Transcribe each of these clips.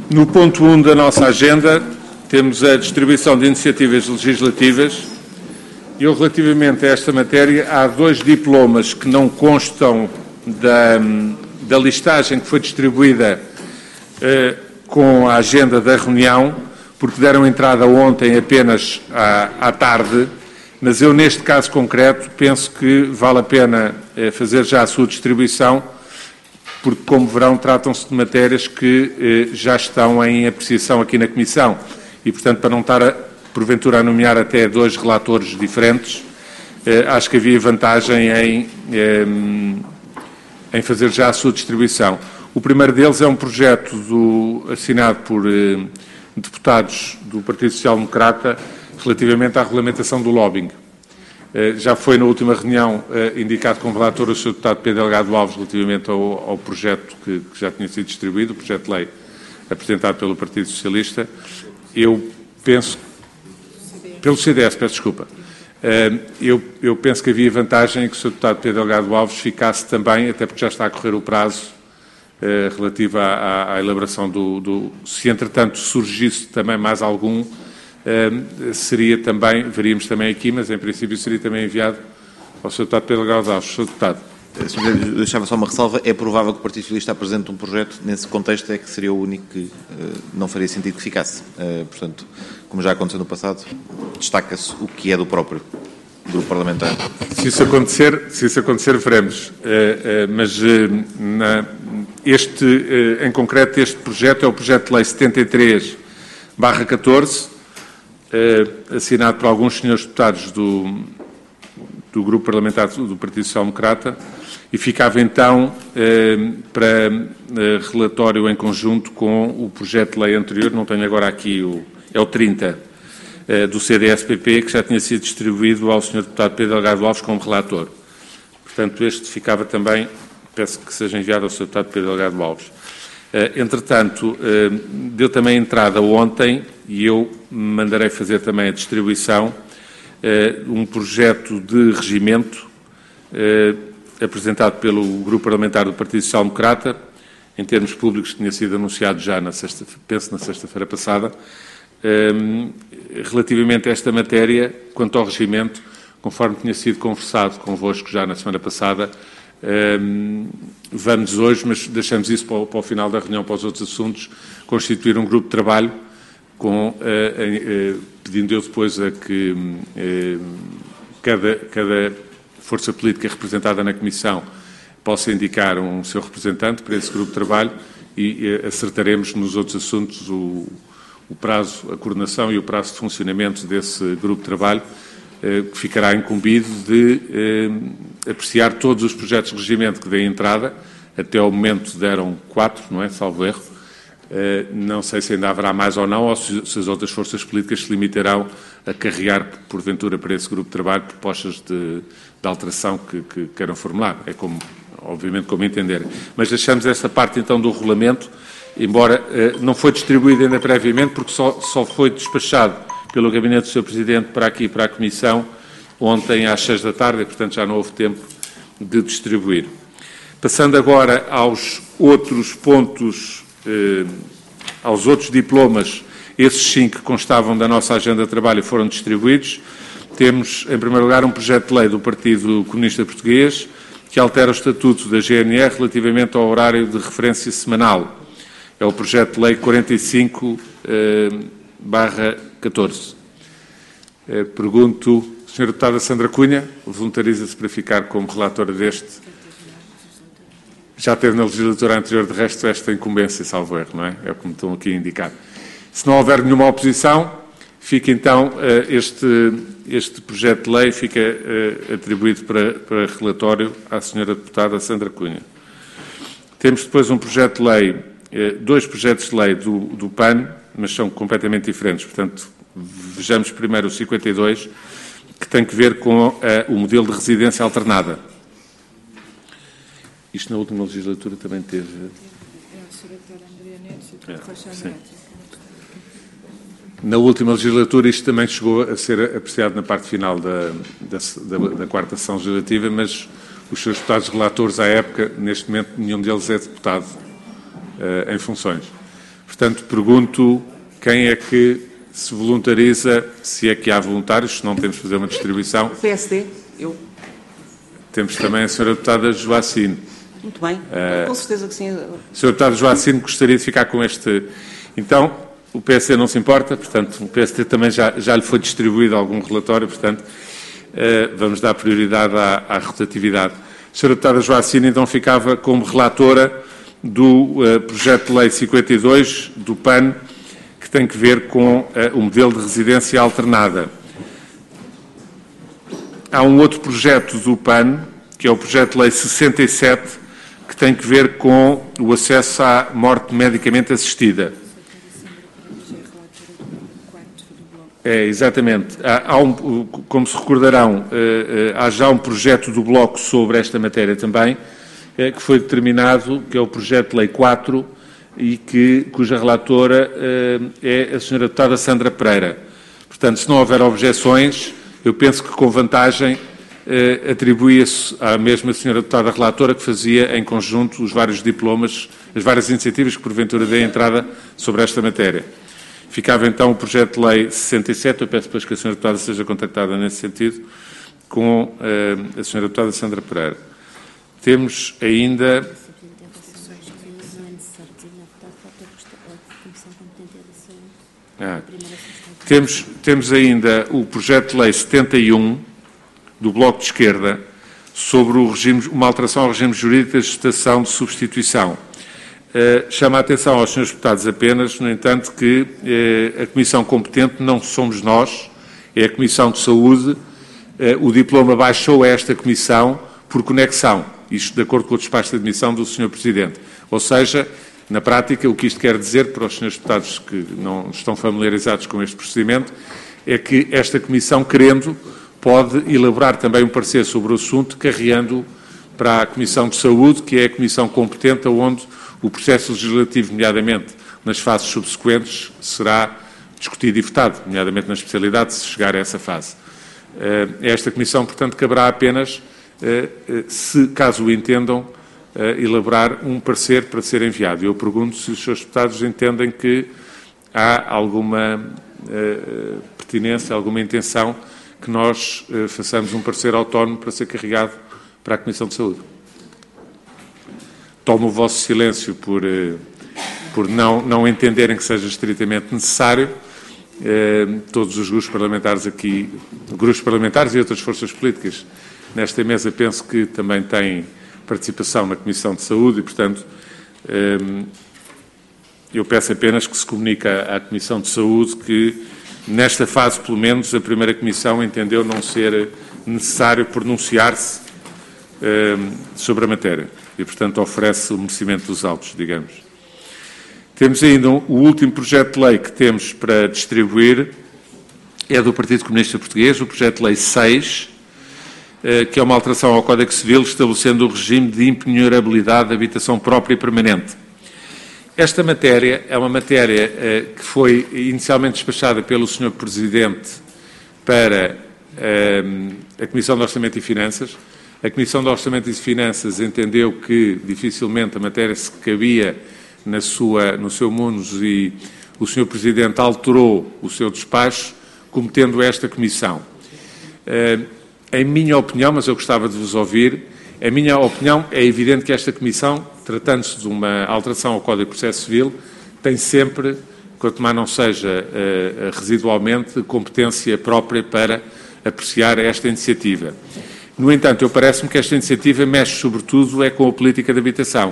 No ponto 1 da nossa agenda, temos a distribuição de iniciativas legislativas. Eu, relativamente a esta matéria, há 2 diplomas que não constam da listagem que foi distribuída com a agenda da reunião, porque deram entrada ontem apenas à tarde, mas eu, neste caso concreto, penso que vale a pena fazer já a sua distribuição, porque, como verão, tratam-se de matérias que já estão em apreciação aqui na Comissão e, portanto, para não estar, porventura, a nomear até 2 relatores diferentes, acho que havia vantagem em fazer já a sua distribuição. O primeiro deles é um projeto assinado por deputados do Partido Social Democrata relativamente à regulamentação do lobbying. Já foi na última reunião indicado como relator o Sr. Deputado Pedro Delgado Alves relativamente ao projeto que já tinha sido distribuído, o projeto de lei apresentado pelo Partido Socialista. Eu penso... Pelo CDS, peço desculpa. Eu penso que havia vantagem em que o Sr. Deputado Pedro Delgado Alves ficasse também, até porque já está a correr o prazo relativo à elaboração se entretanto surgisse também mais algum, veríamos também aqui, mas em princípio seria também enviado ao Sr. Deputado Pedro Delgado Alves. Sr. Deputado. Sr. deixava só uma ressalva. É provável que o Partido Socialista apresente um projeto, nesse contexto é que seria o único que não faria sentido que ficasse. Portanto, como já aconteceu no passado, destaca-se o que é do próprio grupo parlamentar. Se isso acontecer, veremos. Mas em concreto, este projeto é o projeto de lei 73/14, assinado por alguns senhores deputados do grupo parlamentar do Partido Social Democrata, e ficava então para relatório em conjunto com o projeto de lei anterior, não tenho agora aqui, é o 30, do CDS-PP, que já tinha sido distribuído ao Sr. Deputado Pedro Delgado Alves como relator. Portanto, este ficava também, peço que seja enviado ao Sr. Deputado Pedro Delgado Alves. Entretanto, deu também entrada ontem, e eu mandarei fazer também a distribuição, um projeto de regimento apresentado pelo Grupo Parlamentar do Partido Social Democrata, em termos públicos, tinha sido anunciado já na sexta-feira passada, relativamente a esta matéria, quanto ao regimento, conforme tinha sido conversado convosco já na semana passada, vamos hoje, mas deixamos isso para o final da reunião, para os outros assuntos, constituir um grupo de trabalho, pedindo eu depois a que cada força política representada na Comissão possa indicar um seu representante para esse grupo de trabalho e acertaremos nos outros assuntos o prazo, a coordenação e o prazo de funcionamento desse grupo de trabalho, que ficará incumbido de apreciar todos os projetos de regimento que deem entrada. Até ao momento deram 4, não é? Salvo erro. Não sei se ainda haverá mais ou não, ou se as outras forças políticas se limitarão a carregar, porventura, para esse grupo de trabalho propostas de alteração que queiram formular. É obviamente, como entenderem. Mas deixamos esta parte, então, do regulamento, embora não foi distribuído ainda previamente, porque só foi despachado pelo Gabinete do Sr. Presidente para aqui, para a Comissão, ontem às 6 da tarde, e, portanto, já não houve tempo de distribuir. Passando agora aos outros pontos, aos outros diplomas, esses 5 que constavam da nossa agenda de trabalho foram distribuídos. Temos, em primeiro lugar, um projeto de lei do Partido Comunista Português que altera o estatuto da GNR relativamente ao horário de referência semanal. É o projeto de lei 45/14. Pergunto, Sra. Deputada Sandra Cunha, voluntariza-se para ficar como relatora deste? Já teve na legislatura anterior, de resto, esta incumbência, salvo erro, não é? É como estão aqui a indicar. Se não houver nenhuma oposição, fica então este projeto de lei fica atribuído para relatório à Sra. Deputada Sandra Cunha. Temos depois um projeto de lei, 2 projetos de lei do PAN, mas são completamente diferentes. Portanto, vejamos primeiro o 52, que tem que ver com o modelo de residência alternada. Isto na última legislatura também teve... Sim. Na última legislatura isto também chegou a ser apreciado na parte final da quarta sessão legislativa, mas os seus deputados relatores à época, neste momento, nenhum deles é deputado em funções. Portanto, pergunto quem é que se voluntariza, se é que há voluntários, se não temos de fazer uma distribuição. PSD, eu. Temos também a Sra. Deputada Joacine. Muito bem, com certeza que sim. Sra. Deputada Joacine, gostaria de ficar com este... Então, o PSD não se importa, portanto, o PSD também já lhe foi distribuído algum relatório, portanto, vamos dar prioridade à rotatividade. Sra. Deputada Joacine, então, ficava como relatora do projeto de lei 52 do PAN, que tem que ver com o modelo de residência alternada. Há um outro projeto do PAN, que é o projeto de lei 67, que tem que ver com o acesso à morte medicamente assistida. Exatamente. Como se recordarão, há já um projeto do Bloco sobre esta matéria também, que foi determinado, que é o projeto de lei 4, e cuja relatora é a Sra. Deputada Sandra Pereira. Portanto, se não houver objeções, eu penso que com vantagem atribuía-se à mesma Sra. Deputada relatora que fazia em conjunto os vários diplomas, as várias iniciativas que porventura dê entrada sobre esta matéria. Ficava então o projeto de lei 67, eu peço depois que a Sra. Deputada seja contactada nesse sentido, com a Sra. Deputada Sandra Pereira. Temos ainda... Temos ainda o projeto de lei 71 do Bloco de Esquerda sobre uma alteração ao regime jurídico da gestação de substituição. Chama a atenção aos senhores deputados apenas, no entanto, que a Comissão competente não somos nós, é a Comissão de Saúde. O diploma baixou a esta Comissão por conexão, isto de acordo com o despacho de admissão do Sr. Presidente. Ou seja, na prática, o que isto quer dizer para os senhores deputados que não estão familiarizados com este procedimento é que esta Comissão, querendo, pode elaborar também um parecer sobre o assunto, carreando para a Comissão de Saúde, que é a Comissão competente, onde o processo legislativo, nomeadamente nas fases subsequentes, será discutido e votado, nomeadamente na especialidade, se chegar a essa fase. Esta Comissão, portanto, caberá apenas, se caso o entendam, elaborar um parecer para ser enviado. Eu pergunto se os senhores deputados entendem que há alguma pertinência, alguma intenção que nós façamos um parecer autónomo para ser carregado para a Comissão de Saúde. Tomo o vosso silêncio por não entenderem que seja estritamente necessário. Todos os grupos parlamentares aqui, grupos parlamentares e outras forças políticas nesta mesa, penso que também têm participação na Comissão de Saúde e, portanto, eu peço apenas que se comunique à Comissão de Saúde que, nesta fase, pelo menos, a primeira Comissão entendeu não ser necessário pronunciar-se sobre a matéria e, portanto, oferece o merecimento dos autos, digamos. Temos ainda o último projeto de lei que temos para distribuir, é do Partido Comunista Português, o projeto de lei 6, que é uma alteração ao Código Civil, estabelecendo o regime de impenhorabilidade de habitação própria e permanente. Esta matéria é uma matéria que foi inicialmente despachada pelo Sr. Presidente para a Comissão de Orçamento e Finanças. A Comissão de Orçamento e Finanças entendeu que dificilmente a matéria se cabia no seu munus e o Sr. Presidente alterou o seu despacho, cometendo esta Comissão. Em minha opinião, mas eu gostava de vos ouvir, a minha opinião é evidente que esta Comissão, tratando-se de uma alteração ao Código de Processo Civil, tem sempre, quanto mais não seja residualmente, competência própria para apreciar esta iniciativa. No entanto, parece-me que esta iniciativa mexe sobretudo com a política de habitação.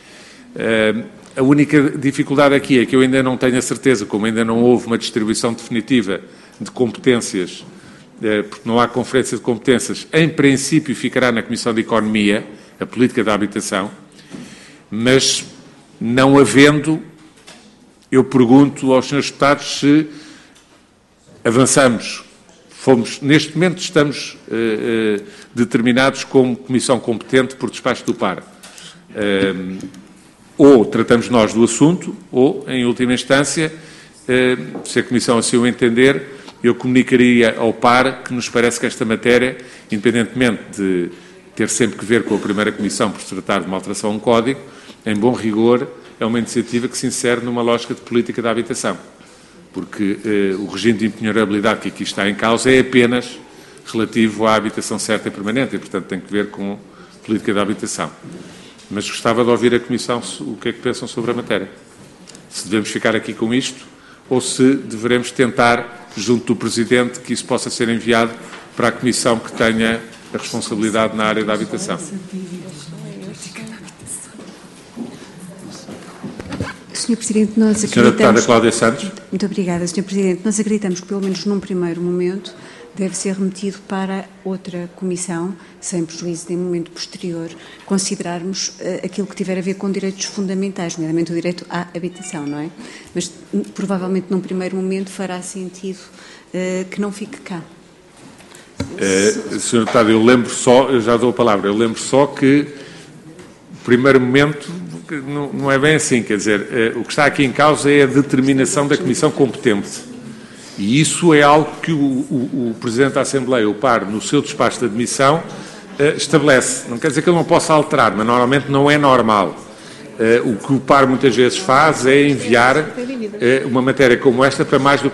A única dificuldade aqui é que eu ainda não tenho a certeza, como ainda não houve uma distribuição definitiva de competências, porque não há conferência de competências, em princípio ficará na Comissão de Economia, a política da habitação, mas não havendo, eu pergunto aos senhores deputados se avançamos, neste momento estamos determinados como Comissão competente por despacho do PAR. Ou tratamos nós do assunto, ou, em última instância, se a Comissão assim o entender, eu comunicaria ao PAR que nos parece que esta matéria, independentemente de ter sempre que ver com a primeira Comissão por se tratar de uma alteração a um código, em bom rigor, é uma iniciativa que se insere numa lógica de política da habitação, porque o regime de impenhorabilidade que aqui está em causa é apenas relativo à habitação certa e permanente e, portanto, tem que ver com política da habitação. Mas gostava de ouvir a Comissão o que é que pensam sobre a matéria. Se devemos ficar aqui com isto ou se deveremos tentar, junto do Presidente, que isso possa ser enviado para a Comissão que tenha a responsabilidade na área da habitação. Sr. Presidente, nós acreditamos... Senhora Deputada Cláudia Santos. Muito obrigada, Sr. Presidente. Nós acreditamos que, pelo menos num primeiro momento, deve ser remetido para outra comissão, sem prejuízo de, em momento posterior, considerarmos aquilo que tiver a ver com direitos fundamentais, nomeadamente o direito à habitação, não é? Mas, provavelmente, num primeiro momento, fará sentido que não fique cá. Senhor Deputado, eu já dou a palavra, eu lembro só que, no primeiro momento, não é bem assim, quer dizer, o que está aqui em causa é a determinação da Comissão competente. E isso é algo que o Presidente da Assembleia, o PAR, no seu despacho de admissão, estabelece. Não quer dizer que ele não possa alterar, mas normalmente não é normal. O que o PAR muitas vezes faz é enviar uma matéria como esta para mais do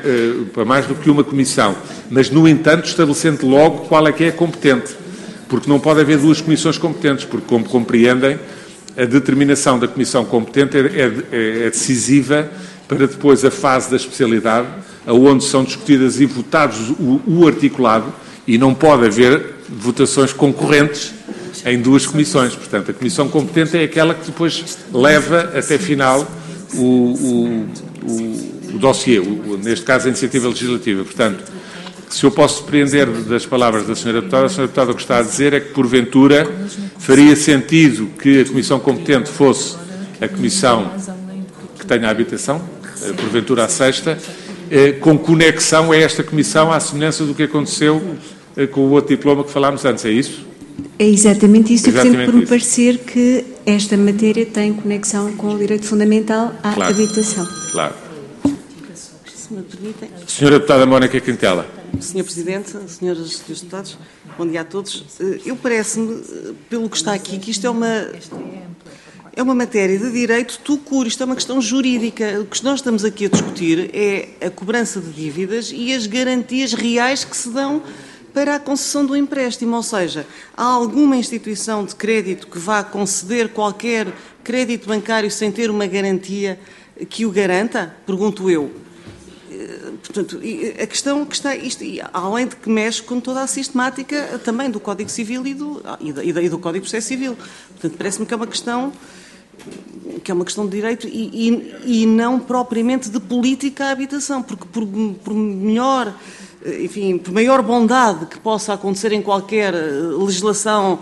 que uma comissão. Mas, no entanto, estabelecendo logo qual é que é competente. Porque não pode haver duas comissões competentes, porque, como compreendem, a determinação da comissão competente é decisiva para depois a fase da especialidade, onde são discutidas e votados o articulado, e não pode haver votações concorrentes em duas comissões. Portanto, a comissão competente é aquela que depois leva até final o dossiê, neste caso a iniciativa legislativa. Portanto, se eu posso depreender das palavras da Sra. Deputada, a Sra. Deputada o que está a dizer é que, porventura, faria sentido que a comissão competente fosse a comissão que tenha a habitação, porventura a sexta, com conexão a esta comissão, à semelhança do que aconteceu com o outro diploma que falámos antes, é isso? É exatamente isso, portanto, por me parecer que esta matéria tem conexão com o direito fundamental à habitação. Claro. Se me permitem. Senhora Deputada Mónica Quintela. Senhor Presidente, senhoras e senhores deputados, bom dia a todos. Eu parece-me, pelo que está aqui, que isto é uma matéria de direito tucur, isto é uma questão jurídica. O que nós estamos aqui a discutir é a cobrança de dívidas e as garantias reais que se dão para a concessão do empréstimo, ou seja, há alguma instituição de crédito que vá conceder qualquer crédito bancário sem ter uma garantia que o garanta? Pergunto eu. Portanto, a questão que está, isto, além de que mexe com toda a sistemática também do Código Civil e do Código de Processo Civil. Portanto, parece-me que é uma questão de direito e não propriamente de política à habitação, porque por melhor, enfim, por maior bondade que possa acontecer em qualquer legislação,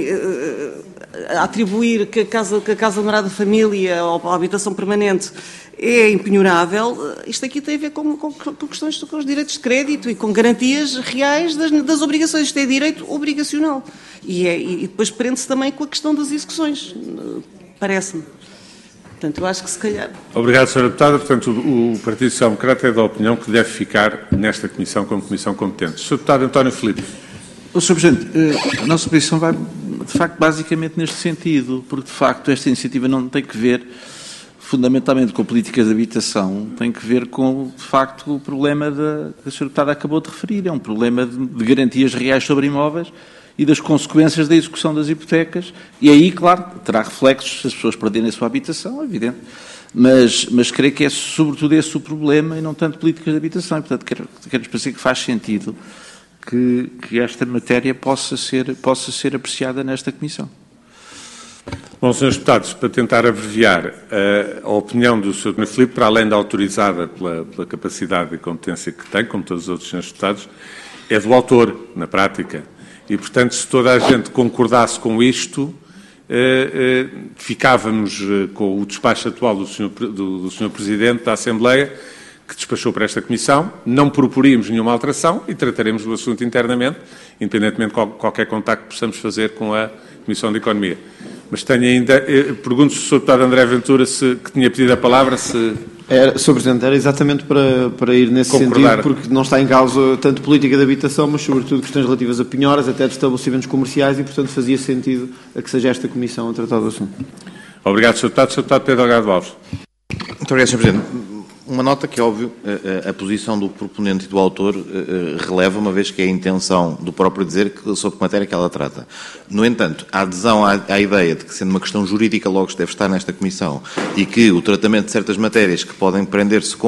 atribuir que a casa morada de família ou a habitação permanente é impenhorável, isto aqui tem a ver com questões com os direitos de crédito e com garantias reais das obrigações. Isto é direito obrigacional. E depois prende-se também com a questão das execuções, parece-me. Portanto, eu acho que se calhar... Obrigado, Sra. Deputada. Portanto, o Partido Social Democrata é da opinião que deve ficar nesta comissão como comissão competente. Sr. Deputado António Filipe. Sr. Presidente, a nossa posição vai, de facto, basicamente neste sentido, porque, de facto, esta iniciativa não tem que ver fundamentalmente com políticas de habitação, tem que ver com, de facto, o problema que a Sra. Deputada acabou de referir. É um problema de garantias reais sobre imóveis e das consequências da execução das hipotecas. E aí, claro, terá reflexos se as pessoas perderem a sua habitação, é evidente. Mas creio que é sobretudo esse o problema e não tanto políticas de habitação. E, portanto, quero parecer que faz sentido que esta matéria possa ser apreciada nesta comissão. Bom, Srs. Deputados, para tentar abreviar, a opinião do Sr. António Filipe, para além da autorizada pela capacidade e competência que tem, como todos os outros Srs. Deputados, é do autor, na prática. E, portanto, se toda a gente concordasse com isto, ficávamos com o despacho atual do Sr. Presidente da Assembleia, que despachou para esta comissão, não proporíamos nenhuma alteração e trataremos do assunto internamente, independentemente de qualquer contacto que possamos fazer com a Comissão de Economia. Mas tenho ainda... Pergunto se o Sr. Deputado André Ventura que tinha pedido a palavra, se... Sr. Presidente, era exatamente para ir nesse sentido, porque não está em causa tanto política de habitação, mas sobretudo questões relativas a penhoras, até de estabelecimentos comerciais, e, portanto, fazia sentido a que seja esta Comissão a tratar do assunto. Obrigado, Sr. Deputado. Sr. Deputado Pedro Delgado Alves. Muito obrigado, Sr. Presidente. Uma nota que, é óbvio, a posição do proponente e do autor releva, uma vez que é a intenção do próprio dizer sobre que matéria que ela trata. No entanto, a adesão à ideia de que, sendo uma questão jurídica, logo se deve estar nesta Comissão e que o tratamento de certas matérias que podem prender-se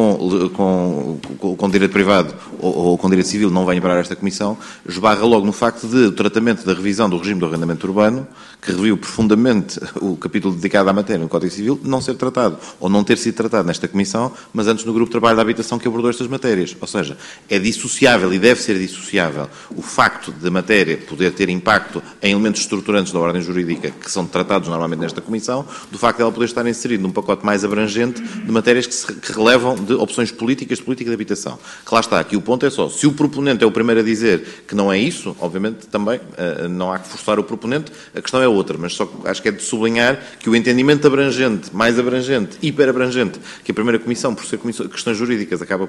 com direito privado ou com direito civil não venha para esta Comissão, esbarra logo no facto de o tratamento da revisão do regime do arrendamento urbano, que reviu profundamente o capítulo dedicado à matéria no Código Civil, não ser tratado, ou não ter sido tratado nesta Comissão, mas antes no Grupo de Trabalho da Habitação que abordou estas matérias. Ou seja, é dissociável e deve ser dissociável o facto de a matéria poder ter impacto em elementos estruturantes da ordem jurídica que são tratados normalmente nesta Comissão, do facto de ela poder estar inserida num pacote mais abrangente de matérias que relevam de opções políticas de política de habitação. Que lá está, aqui o ponto é só, se o proponente é o primeiro a dizer que não é isso, obviamente também não há que forçar o proponente, a questão é outra, mas só acho que é de sublinhar que o entendimento abrangente, mais abrangente, hiper abrangente, que a primeira Comissão, por ser questões jurídicas, acaba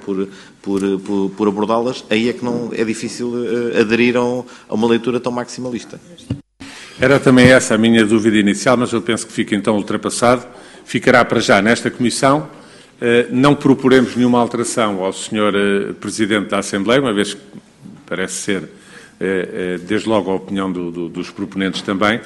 por abordá-las, aí é que não é difícil aderir a uma leitura tão maximalista. Era também essa a minha dúvida inicial, mas eu penso que fica então ultrapassado. Ficará para já nesta Comissão. Não proporemos nenhuma alteração ao Sr. Presidente da Assembleia, uma vez que parece ser, desde logo, a opinião dos proponentes também.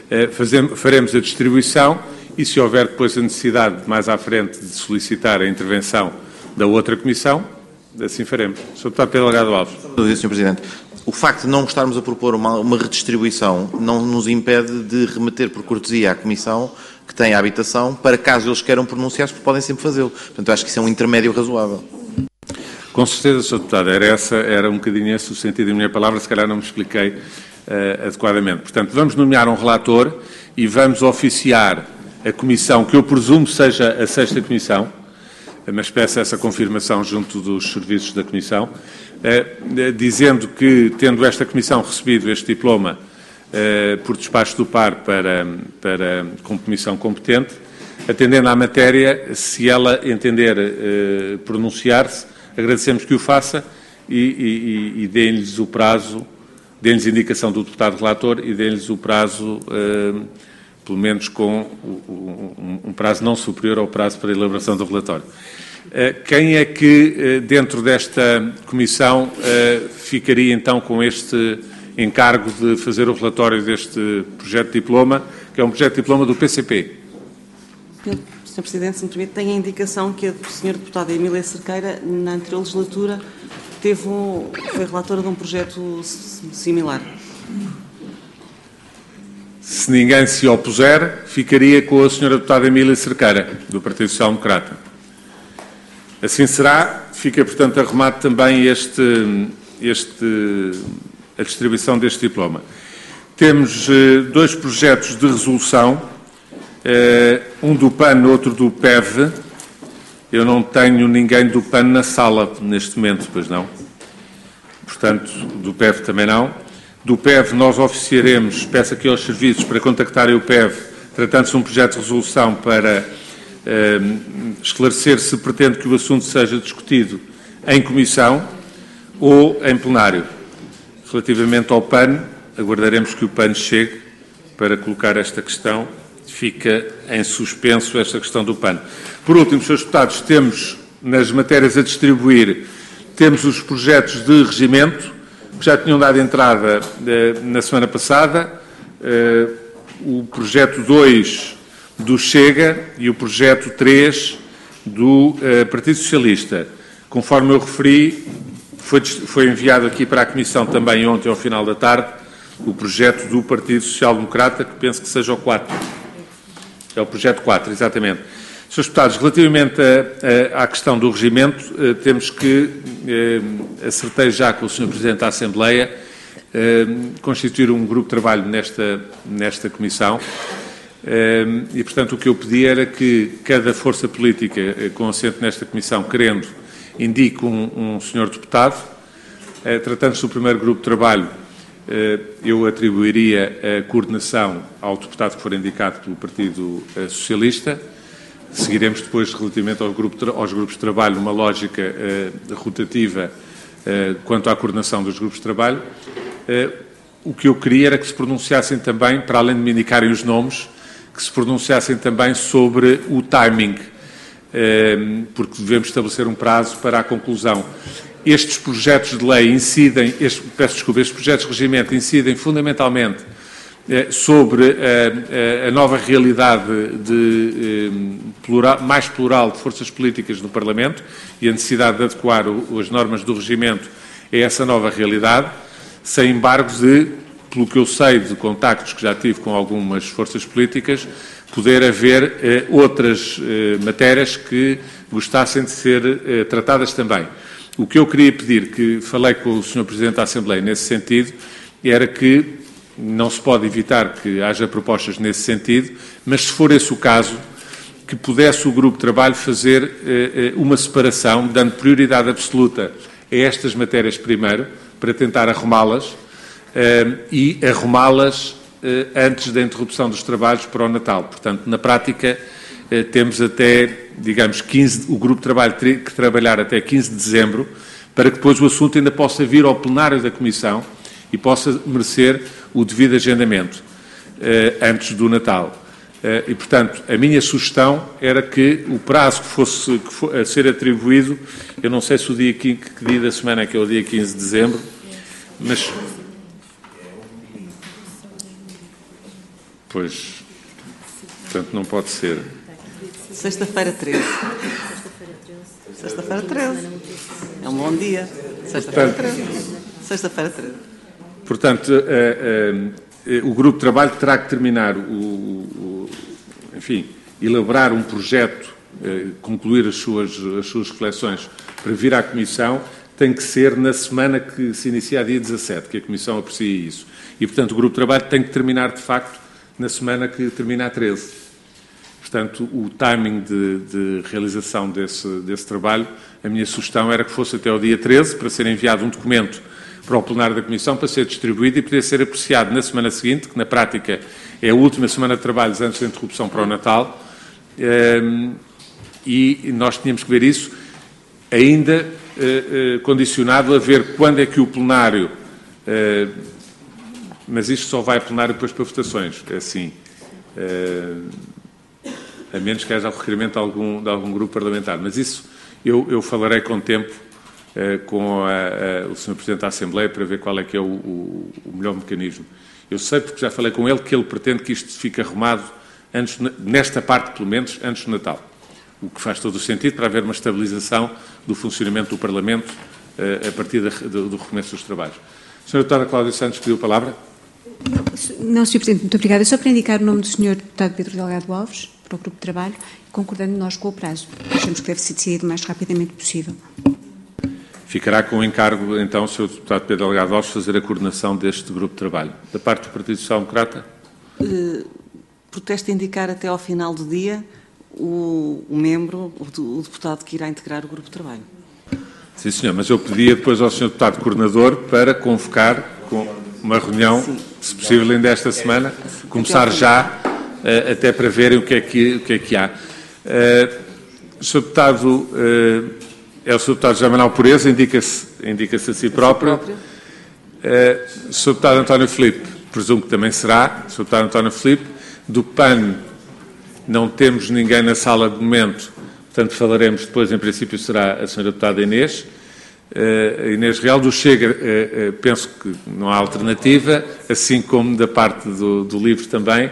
Faremos a distribuição e, se houver depois a necessidade, mais à frente, de solicitar a intervenção da outra Comissão, assim faremos. Sr. Deputado Pedro Delgado Alves. Sr. Presidente, o facto de não estarmos a propor uma redistribuição não nos impede de remeter por cortesia à Comissão que tem a habitação para caso eles queiram pronunciar-se, porque podem sempre fazê-lo. Portanto, acho que isso é um intermédio razoável. Com certeza, Sr. Deputado. Era um bocadinho esse o sentido da minha palavra, se calhar não me expliquei adequadamente. Portanto, vamos nomear um relator e vamos oficiar a Comissão, que eu presumo seja a 6ª Comissão, mas peço essa confirmação junto dos serviços da Comissão, dizendo que, tendo esta Comissão recebido este diploma por despacho do par como Comissão competente, atendendo à matéria, se ela entender pronunciar-se, agradecemos que o faça e dê-lhes o prazo, dê-lhes indicação do deputado relator e dê-lhes o prazo, pelo menos com um prazo não superior ao prazo para a elaboração do relatório. Quem é que, dentro desta Comissão, ficaria então com este encargo de fazer o relatório deste projeto de diploma, que é um projeto de diploma do PCP? Sr. Presidente, se me permite, tenho a indicação que a Sra. Deputada Emília Cerqueira, na anterior legislatura, foi relatora de um projeto similar. Se ninguém se opuser, ficaria com a Sra. Deputada Emília Cerqueira, do Partido Social Democrata. Assim será. Fica, portanto, arrumado também a distribuição deste diploma. Temos 2 projetos de resolução, um do PAN, outro do PEV. Eu não tenho ninguém do PAN na sala neste momento, pois não. Portanto, do PEV também não. Do PEV nós oficiaremos, peço aqui aos serviços para contactarem o PEV, tratando-se de um projeto de resolução para esclarecer se pretende que o assunto seja discutido em comissão ou em plenário. Relativamente ao PAN, aguardaremos que o PAN chegue para colocar esta questão. Fica em suspenso esta questão do PAN. Por último, Srs. Deputados, temos nas matérias a distribuir, temos os projetos de regimento, que já tinham dado entrada na semana passada, o projeto 2 do Chega e o projeto 3 do Partido Socialista. Conforme eu referi, foi enviado aqui para a Comissão também ontem, ao final da tarde, o projeto do Partido Social Democrata, que penso que seja o 4. É o projeto 4, exatamente. Srs. Deputados, relativamente à questão do regimento, temos que, acertei já com o Sr. Presidente da Assembleia, constituir um grupo de trabalho nesta Comissão. E, portanto, o que eu pedi era que cada força política com assento nesta Comissão, querendo, indique um senhor deputado. Tratando-se do primeiro grupo de trabalho, eu atribuiria a coordenação ao deputado que for indicado pelo Partido Socialista. Seguiremos depois, relativamente aos grupos de trabalho, uma lógica rotativa quanto à coordenação dos grupos de trabalho. O que eu queria era que se pronunciassem também, para além de me indicarem os nomes, que se pronunciassem também sobre o timing, porque devemos estabelecer um prazo para a conclusão. Estes projetos de lei incidem, estes projetos de regimento incidem fundamentalmente sobre a nova realidade mais plural de forças políticas no Parlamento e a necessidade de adequar as normas do regimento a essa nova realidade, sem embargos pelo que eu sei de contactos que já tive com algumas forças políticas, poder haver outras matérias que gostassem de ser tratadas também. O que eu queria pedir, que falei com o Sr. Presidente da Assembleia nesse sentido, era que não se pode evitar que haja propostas nesse sentido, mas se for esse o caso, que pudesse o Grupo de Trabalho fazer uma separação, dando prioridade absoluta a estas matérias primeiro, para tentar arrumá-las, e arrumá-las antes da interrupção dos trabalhos para o Natal. Portanto, na prática, temos até, digamos, o Grupo de Trabalho teria que trabalhar até 15 de dezembro, para que depois o assunto ainda possa vir ao plenário da Comissão e possa merecer o devido agendamento antes do Natal. E, portanto, a minha sugestão era que o prazo que fosse a ser atribuído, eu não sei se o dia que dia da semana é que é o dia 15 de dezembro, mas... Pois, portanto, não pode ser. Sexta-feira 13. Sexta-feira 13. É um bom dia. Sexta-feira 13. Sexta-feira 13. Portanto, o Grupo de Trabalho terá que terminar, enfim, elaborar um projeto, concluir as suas reflexões para vir à Comissão, tem que ser na semana que se inicia, dia 17, que a Comissão aprecia isso. E, portanto, o Grupo de Trabalho tem que terminar, de facto, na semana que termina a 13. Portanto, o timing de realização desse trabalho, a minha sugestão era que fosse até o dia 13, para ser enviado um documento para o plenário da Comissão, para ser distribuído e poder ser apreciado na semana seguinte, que na prática é a última semana de trabalhos antes da interrupção para o Natal, e nós tínhamos que ver isso ainda condicionado a ver quando é que o plenário... mas isto só vai a plenário depois para votações, é assim, a menos que haja o requerimento de algum grupo parlamentar. Mas isso eu falarei com tempo com o Sr. Presidente da Assembleia para ver qual é que é o melhor mecanismo. Eu sei, porque já falei com ele, que ele pretende que isto fique arrumado, nesta parte pelo menos, antes do Natal. O que faz todo o sentido para haver uma estabilização do funcionamento do Parlamento a partir do recomeço dos trabalhos. Sra. Deputada Cláudia Santos pediu a palavra. Não, Sr. Presidente, muito obrigada. Só para indicar o nome do Sr. Deputado Pedro Delgado Alves, para o Grupo de Trabalho, concordando nós com o prazo. Achamos que deve ser decidido o mais rapidamente possível. Ficará com o encargo, então, o Sr. Deputado Pedro Delgado Alves fazer a coordenação deste Grupo de Trabalho. Da parte do Partido Social Democrata? Protesto indicar até ao final do dia o deputado que irá integrar o Grupo de Trabalho. Sim, senhor, mas eu pedia depois ao Sr. Deputado Coordenador para convocar com uma reunião, se possível ainda esta semana, começar já, até para verem o que é que há. O Sr. Deputado, é o Sr. Deputado José Manuel Pureza, indica-se a si próprio. O Sr. Deputado António Filipe, presumo que também será. O Sr. Deputado António Filipe. Do PAN, não temos ninguém na sala de momento, portanto falaremos depois, em princípio será a Sra. Deputada Inês. Inês Real. Do Chega, penso que não há alternativa, assim como da parte do LIVRE também.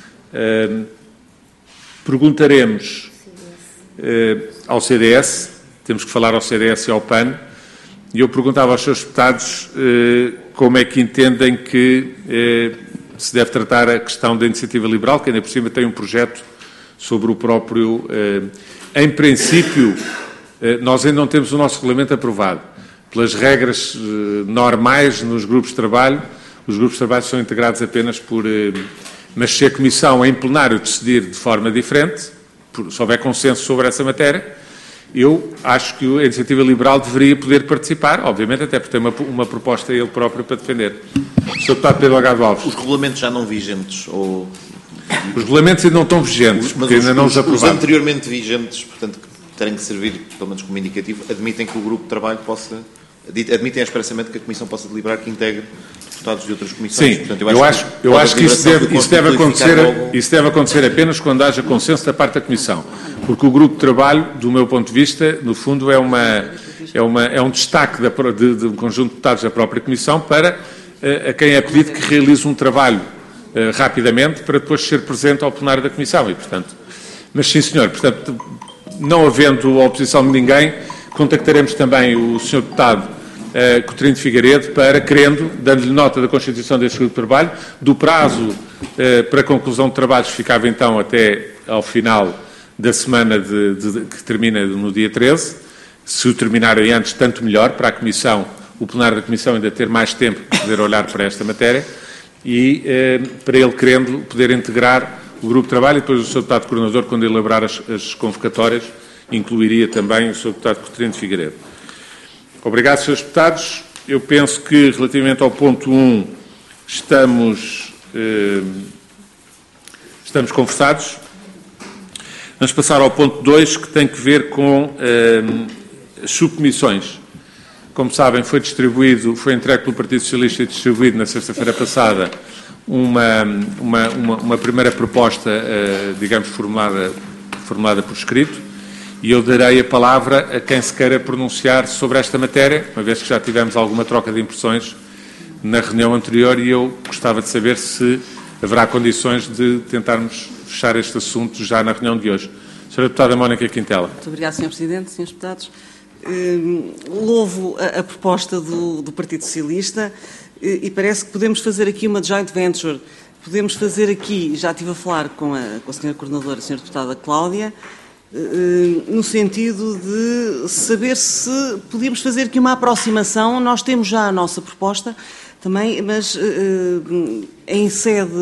Perguntaremos ao CDS, temos que falar ao CDS e ao PAN, e eu perguntava aos seus deputados como é que entendem que se deve tratar a questão da iniciativa liberal, que ainda por cima tem um projeto sobre o próprio... Em princípio, nós ainda não temos o nosso regulamento aprovado. Pelas regras normais nos grupos de trabalho, os grupos de trabalho são integrados apenas por... Mas se a Comissão em plenário decidir de forma diferente, se houver consenso sobre essa matéria, eu acho que a iniciativa liberal deveria poder participar, obviamente até porque tem uma proposta ele próprio para defender. Sr. Deputado Pedro Delgado Alves. Os regulamentos já não vigentes? Ou... Os regulamentos ainda não estão vigentes, porque ainda não os aprovaram. Os anteriormente vigentes, portanto, que terem que servir, pelo menos como indicativo, admitem que o grupo de trabalho possa admitem expressamente que a Comissão possa deliberar que integre deputados de outras comissões. Sim, portanto, eu acho que isso deve acontecer apenas quando haja consenso da parte da Comissão, porque o grupo de trabalho, do meu ponto de vista, no fundo é um destaque de um conjunto de deputados da própria Comissão para a quem é pedido que realize um trabalho rapidamente para depois ser presente ao plenário da Comissão e, portanto, mas sim, senhor, portanto, não havendo oposição de ninguém, contactaremos também o senhor deputado Coutinho de Figueiredo para, dando-lhe nota da constituição deste grupo de trabalho, do prazo para a conclusão de trabalhos que ficava então até ao final da semana que termina no dia 13, se o terminarem antes, tanto melhor, para a Comissão, o plenário da Comissão ainda ter mais tempo para poder olhar para esta matéria e para ele poder integrar o grupo de trabalho e depois o Sr. Deputado Coordenador, quando elaborar as convocatórias, incluiria também o Sr. Deputado Coutinho de Figueiredo. Obrigado, Srs. Deputados. Eu penso que, relativamente ao ponto 1, estamos conversados. Vamos passar ao ponto 2, que tem que ver com as subcomissões. Como sabem, foi entregue pelo Partido Socialista e distribuído na sexta-feira passada uma primeira proposta, digamos, formulada por escrito. E eu darei a palavra a quem se queira pronunciar sobre esta matéria, uma vez que já tivemos alguma troca de impressões na reunião anterior e eu gostava de saber se haverá condições de tentarmos fechar este assunto já na reunião de hoje. Sra. Deputada Mónica Quintela. Muito obrigada, Sr. Presidente, Srs. Deputados. Louvo a proposta do Partido Socialista e parece que podemos fazer aqui uma joint venture. Podemos fazer aqui, já estive a falar com a Sra. Coordenadora, a Sra. Deputada Cláudia, no sentido de saber se podíamos fazer aqui uma aproximação. Nós temos já a nossa proposta também, mas em sede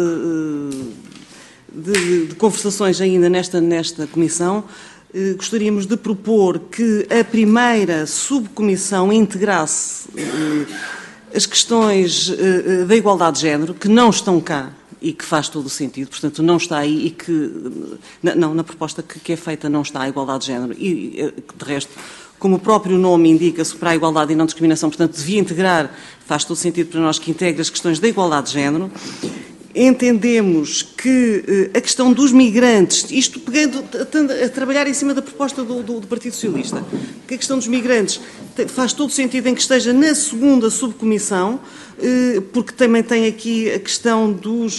de conversações ainda nesta comissão, gostaríamos de propor que a primeira subcomissão integrasse as questões da igualdade de género, que não estão cá e que faz todo o sentido, portanto, não está aí e que, na proposta que é feita não está a igualdade de género e, de resto, como o próprio nome indica, para a igualdade e não discriminação, portanto, devia integrar, faz todo o sentido para nós que integre as questões da igualdade de género. Entendemos que a questão dos migrantes, isto pegando a trabalhar em cima da proposta do Partido Socialista, que a questão dos migrantes faz todo o sentido em que esteja na segunda subcomissão, porque também tem aqui a questão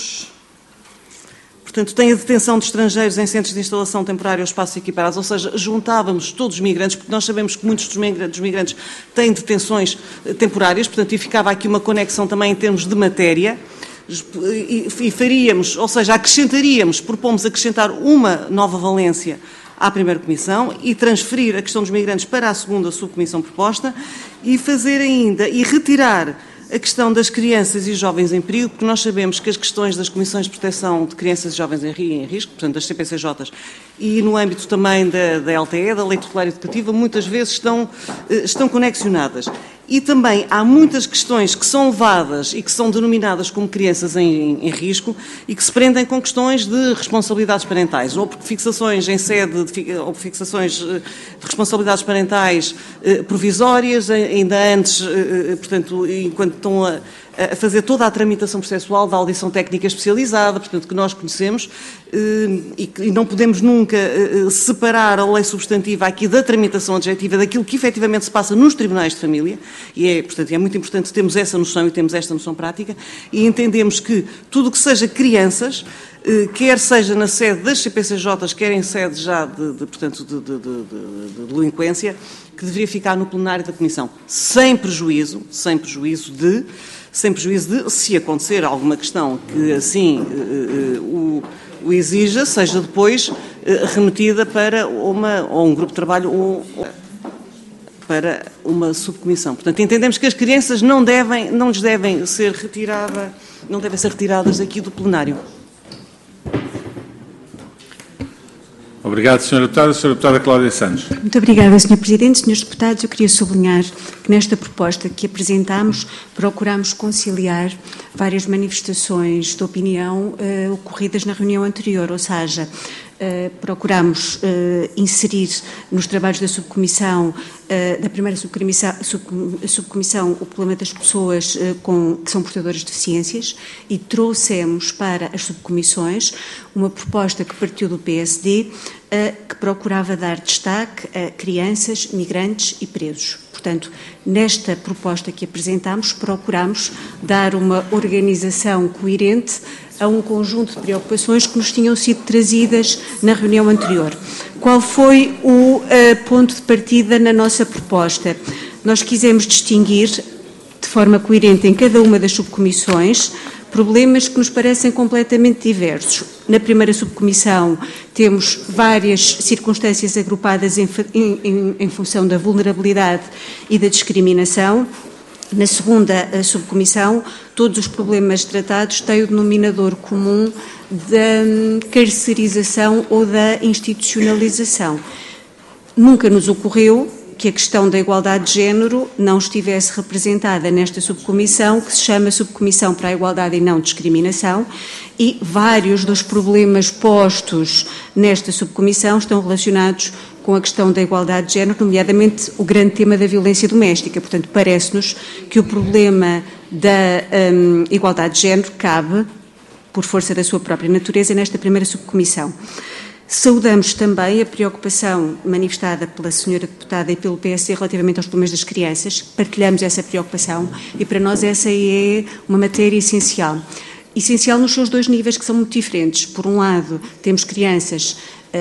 portanto, tem a detenção de estrangeiros em centros de instalação temporária ou espaços equiparados, ou seja, juntávamos todos os migrantes, porque nós sabemos que muitos dos migrantes têm detenções temporárias, portanto, e ficava aqui uma conexão também em termos de matéria. E faríamos, ou seja, propomos acrescentar uma nova valência à primeira comissão e transferir a questão dos migrantes para a segunda subcomissão proposta e fazer ainda, e retirar a questão das crianças e jovens em perigo, porque nós sabemos que as questões das comissões de proteção de crianças e jovens em risco, portanto das CPCJs, e no âmbito também da LTE, da Lei Tutelar Educativa, muitas vezes estão conexionadas. E também há muitas questões que são levadas e que são denominadas como crianças em risco e que se prendem com questões de responsabilidades parentais, ou por fixações em sede, ou por fixações de responsabilidades parentais provisórias, ainda antes, portanto, enquanto estão a fazer toda a tramitação processual da audição técnica especializada, portanto, que nós conhecemos, e não podemos nunca separar a lei substantiva aqui da tramitação adjetiva daquilo que efetivamente se passa nos tribunais de família, e portanto, é muito importante termos essa noção e termos esta noção prática, e entendemos que tudo o que seja crianças, quer seja na sede das CPCJs, quer em sede já portanto, de delinquência, que deveria ficar no plenário da Comissão, sem prejuízo de, se acontecer alguma questão que assim o exija, seja depois remetida para um grupo de trabalho ou para uma subcomissão. Portanto, entendemos que as crianças não lhes devem ser retiradas aqui do plenário. Obrigado, Sra. Deputada. Sra. Deputada Cláudia Santos. Muito obrigada, Sr. Presidente. Srs. Deputados, eu queria sublinhar que nesta proposta que apresentámos, procuramos conciliar várias manifestações de opinião ocorridas na reunião anterior, ou seja, procuramos inserir nos trabalhos da subcomissão, da primeira subcomissão, o problema das pessoas que são portadoras de deficiências, e trouxemos para as subcomissões uma proposta que partiu do PSD, que procurava dar destaque a crianças, migrantes e presos. Portanto, nesta proposta que apresentámos, procuramos dar uma organização coerente a um conjunto de preocupações que nos tinham sido trazidas na reunião anterior. Qual foi o ponto de partida na nossa proposta? Nós quisemos distinguir, de forma coerente em cada uma das subcomissões, problemas que nos parecem completamente diversos. Na primeira subcomissão temos várias circunstâncias agrupadas em função da vulnerabilidade e da discriminação. Na segunda subcomissão, todos os problemas tratados têm o denominador comum da carcerização ou da institucionalização. Nunca nos ocorreu que a questão da igualdade de género não estivesse representada nesta subcomissão, que se chama Subcomissão para a Igualdade e Não Discriminação, e vários dos problemas postos nesta subcomissão estão relacionados com a questão da igualdade de género, nomeadamente o grande tema da violência doméstica. Portanto, parece-nos que o problema da igualdade de género cabe, por força da sua própria natureza, nesta primeira subcomissão. Saudamos também a preocupação manifestada pela senhora deputada e pelo PSD relativamente aos problemas das crianças. Partilhamos essa preocupação e para nós essa é uma matéria essencial. Essencial nos seus dois níveis, que são muito diferentes. Por um lado, temos crianças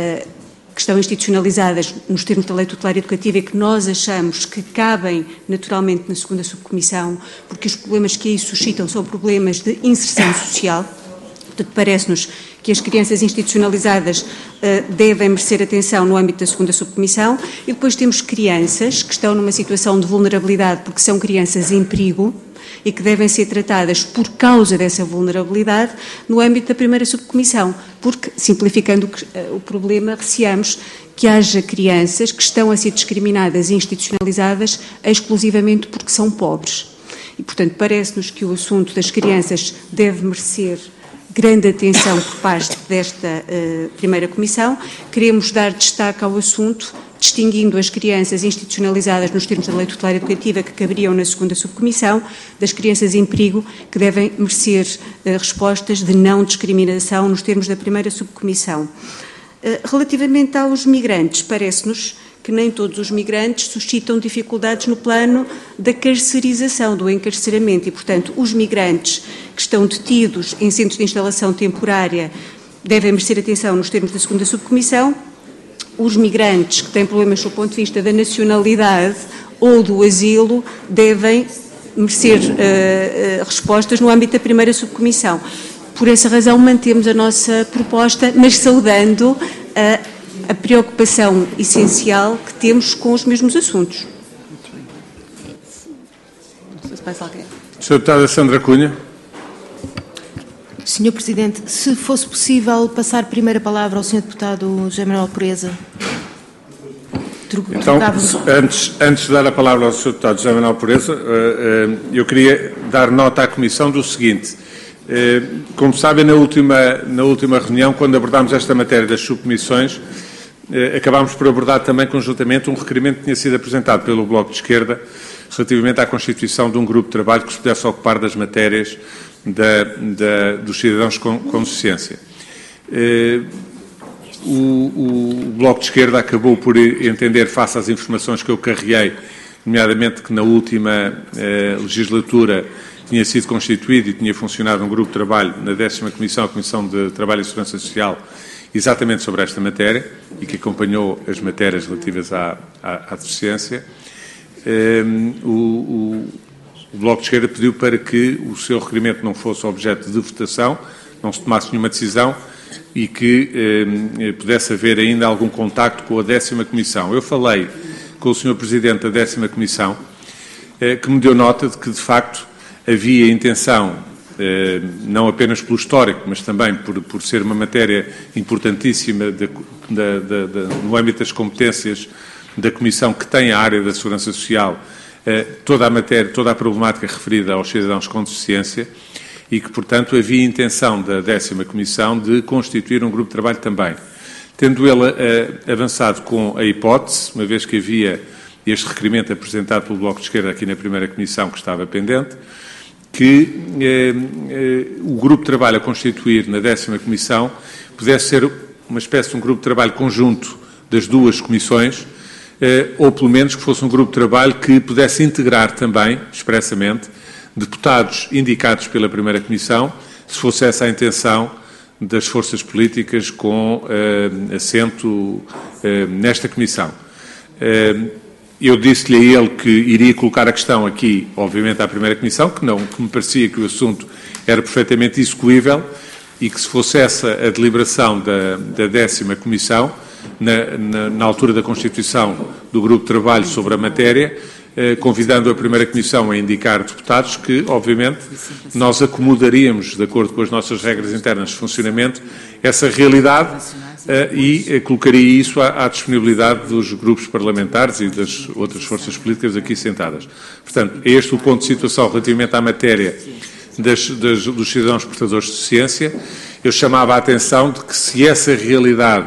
que estão institucionalizadas nos termos da lei tutelar educativa e que nós achamos que cabem naturalmente na segunda subcomissão, porque os problemas que aí suscitam são problemas de inserção social. Portanto, parece-nos que as crianças institucionalizadas devem merecer atenção no âmbito da segunda subcomissão, e depois temos crianças que estão numa situação de vulnerabilidade porque são crianças em perigo e que devem ser tratadas por causa dessa vulnerabilidade no âmbito da primeira subcomissão, porque, simplificando o problema, receamos que haja crianças que estão a ser discriminadas e institucionalizadas exclusivamente porque são pobres. E, portanto, parece-nos que o assunto das crianças deve merecer grande atenção por parte desta primeira comissão. Queremos dar destaque ao assunto, distinguindo as crianças institucionalizadas nos termos da lei tutelar educativa que caberiam na segunda subcomissão, das crianças em perigo que devem merecer respostas de não discriminação nos termos da primeira subcomissão. Relativamente aos migrantes, parece-nos que nem todos os migrantes suscitam dificuldades no plano da carcerização, do encarceramento, e, portanto, os migrantes que estão detidos em centros de instalação temporária devem merecer atenção nos termos da segunda subcomissão. Os migrantes que têm problemas do ponto de vista da nacionalidade ou do asilo devem merecer respostas no âmbito da primeira subcomissão. Por essa razão, mantemos a nossa proposta, mas saudando a preocupação essencial que temos com os mesmos assuntos. Não sei se mais alguém. Sra. Deputada Sandra Cunha. Sr. Presidente, se fosse possível passar primeiro a palavra ao Sr. Deputado José Manuel Pureza. Então, antes de dar a palavra ao Sr. Deputado José Manuel Pureza, eu queria dar nota à Comissão do seguinte. Como sabem, na última reunião, quando abordámos esta matéria das subcomissões, acabámos por abordar também conjuntamente um requerimento que tinha sido apresentado pelo Bloco de Esquerda relativamente à constituição de um grupo de trabalho que se pudesse ocupar das matérias dos cidadãos com deficiência. O Bloco de Esquerda acabou por entender, face às informações que eu carreguei, nomeadamente que na última legislatura tinha sido constituído e tinha funcionado um grupo de trabalho na 10ª Comissão, a Comissão de Trabalho e Segurança Social, exatamente sobre esta matéria e que acompanhou as matérias relativas à deficiência. O Bloco de Esquerda pediu para que o seu requerimento não fosse objeto de votação, não se tomasse nenhuma decisão e que pudesse haver ainda algum contacto com a 10ª Comissão. Eu falei com o Sr. Presidente da 10ª Comissão, que me deu nota de que, de facto, havia intenção, não apenas pelo histórico, mas também por ser uma matéria importantíssima no âmbito das competências da Comissão que tem a área da Segurança Social, toda a problemática referida aos cidadãos com deficiência, e que, portanto, havia intenção da 10ª Comissão de constituir um grupo de trabalho também. Tendo ele avançado com a hipótese, uma vez que havia este requerimento apresentado pelo Bloco de Esquerda aqui na primeira Comissão, que estava pendente, que o grupo de trabalho a constituir na 10ª Comissão pudesse ser uma espécie de um grupo de trabalho conjunto das duas comissões, ou pelo menos que fosse um grupo de trabalho que pudesse integrar também, expressamente, deputados indicados pela primeira Comissão, se fosse essa a intenção das forças políticas com assento nesta Comissão. Eu disse-lhe a ele que iria colocar a questão aqui, obviamente, à primeira Comissão, que me parecia que o assunto era perfeitamente execuível e que, se fosse essa a deliberação da 10ª Comissão, na altura da constituição do grupo de trabalho sobre a matéria, convidando a primeira Comissão a indicar deputados que, obviamente, nós acomodaríamos, de acordo com as nossas regras internas de funcionamento, essa realidade e colocaria isso à disponibilidade dos grupos parlamentares e das outras forças políticas aqui sentadas. Portanto, é este o ponto de situação relativamente à matéria dos cidadãos portadores de deficiência. Eu chamava a atenção de que, se essa realidade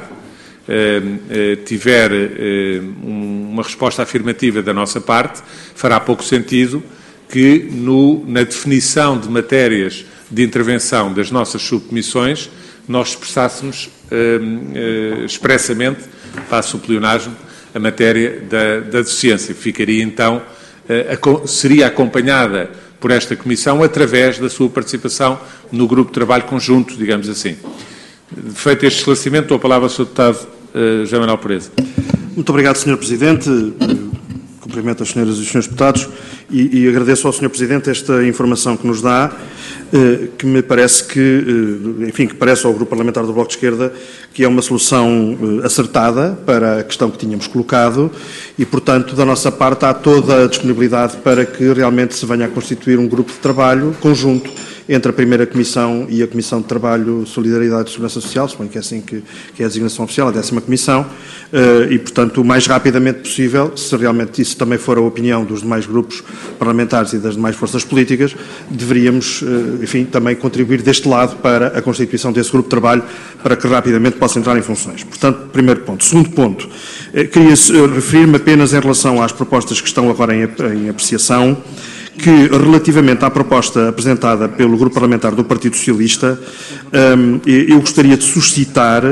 tiver uma resposta afirmativa da nossa parte, fará pouco sentido que na definição de matérias de intervenção das nossas subcomissões nós expressássemos expressamente, passo o pleonasmo, a matéria da deficiência. Ficaria então, seria acompanhada por esta Comissão através da sua participação no grupo de trabalho conjunto, digamos assim. Feito este esclarecimento, dou a palavra ao Sr. Deputado José Manuel Pereza. Muito obrigado, Sr. Presidente. Cumprimento as senhoras e os senhores deputados e agradeço ao Sr. Presidente esta informação que nos dá, que me parece que parece ao Grupo Parlamentar do Bloco de Esquerda que é uma solução acertada para a questão que tínhamos colocado e, portanto, da nossa parte há toda a disponibilidade para que realmente se venha a constituir um grupo de trabalho conjunto entre a primeira Comissão e a Comissão de Trabalho, Solidariedade e Segurança Social, suponho que é assim que é a designação oficial, a 10ª Comissão, e, portanto, o mais rapidamente possível, se realmente isso também for a opinião dos demais grupos parlamentares e das demais forças políticas, deveríamos, também contribuir deste lado para a constituição desse grupo de trabalho, para que rapidamente possa entrar em funções. Portanto, primeiro ponto. Segundo ponto, queria referir-me apenas em relação às propostas que estão agora em apreciação, que, relativamente à proposta apresentada pelo Grupo Parlamentar do Partido Socialista, eu gostaria de suscitar,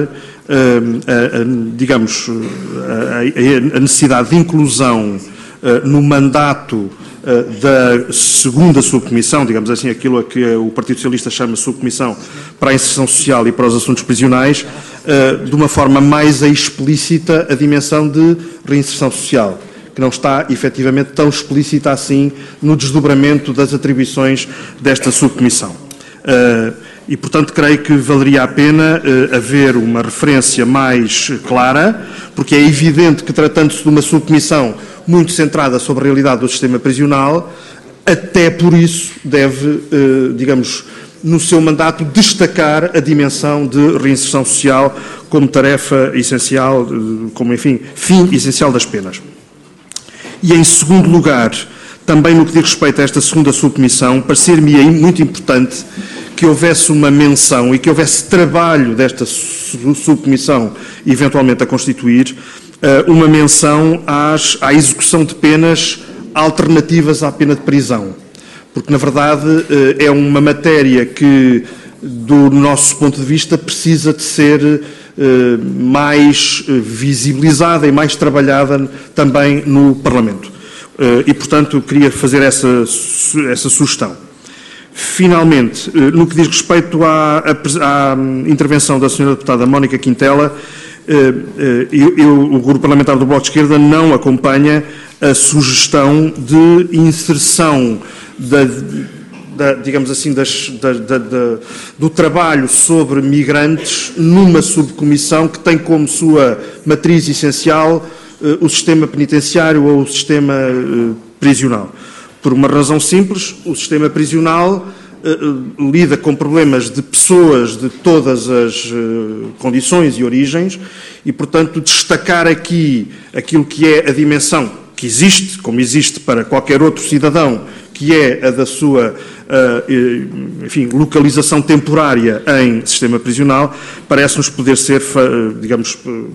a necessidade de inclusão no mandato da segunda subcomissão, digamos assim, aquilo a que o Partido Socialista chama Subcomissão para a Inserção Social e para os Assuntos Prisionais, de uma forma mais explícita a dimensão de reinserção social, que não está, efetivamente, tão explícita assim no desdobramento das atribuições desta subcomissão. E, portanto, creio que valeria a pena haver uma referência mais clara, porque é evidente que, tratando-se de uma subcomissão muito centrada sobre a realidade do sistema prisional, até por isso deve, no seu mandato, destacar a dimensão de reinserção social como tarefa essencial, como, fim essencial das penas. E, em segundo lugar, também no que diz respeito a esta segunda subcomissão, parecer-me muito importante que houvesse uma menção e que houvesse trabalho desta subcomissão, eventualmente a constituir, uma menção à execução de penas alternativas à pena de prisão. Porque, na verdade, é uma matéria que, do nosso ponto de vista, precisa de ser mais visibilizada e mais trabalhada também no Parlamento. E, portanto, queria fazer essa sugestão. Finalmente, no que diz respeito à intervenção da Sra. Deputada Mónica Quintela, o Grupo Parlamentar do Bloco de Esquerda não acompanha a sugestão de inserção do trabalho sobre migrantes numa subcomissão que tem como sua matriz essencial o sistema penitenciário ou o sistema prisional. Por uma razão simples, o sistema prisional lida com problemas de pessoas de todas as condições e origens e, portanto, destacar aqui aquilo que é a dimensão que existe, como existe para qualquer outro cidadão que é a da sua, enfim, localização temporária em sistema prisional, parece-nos poder ser, digamos,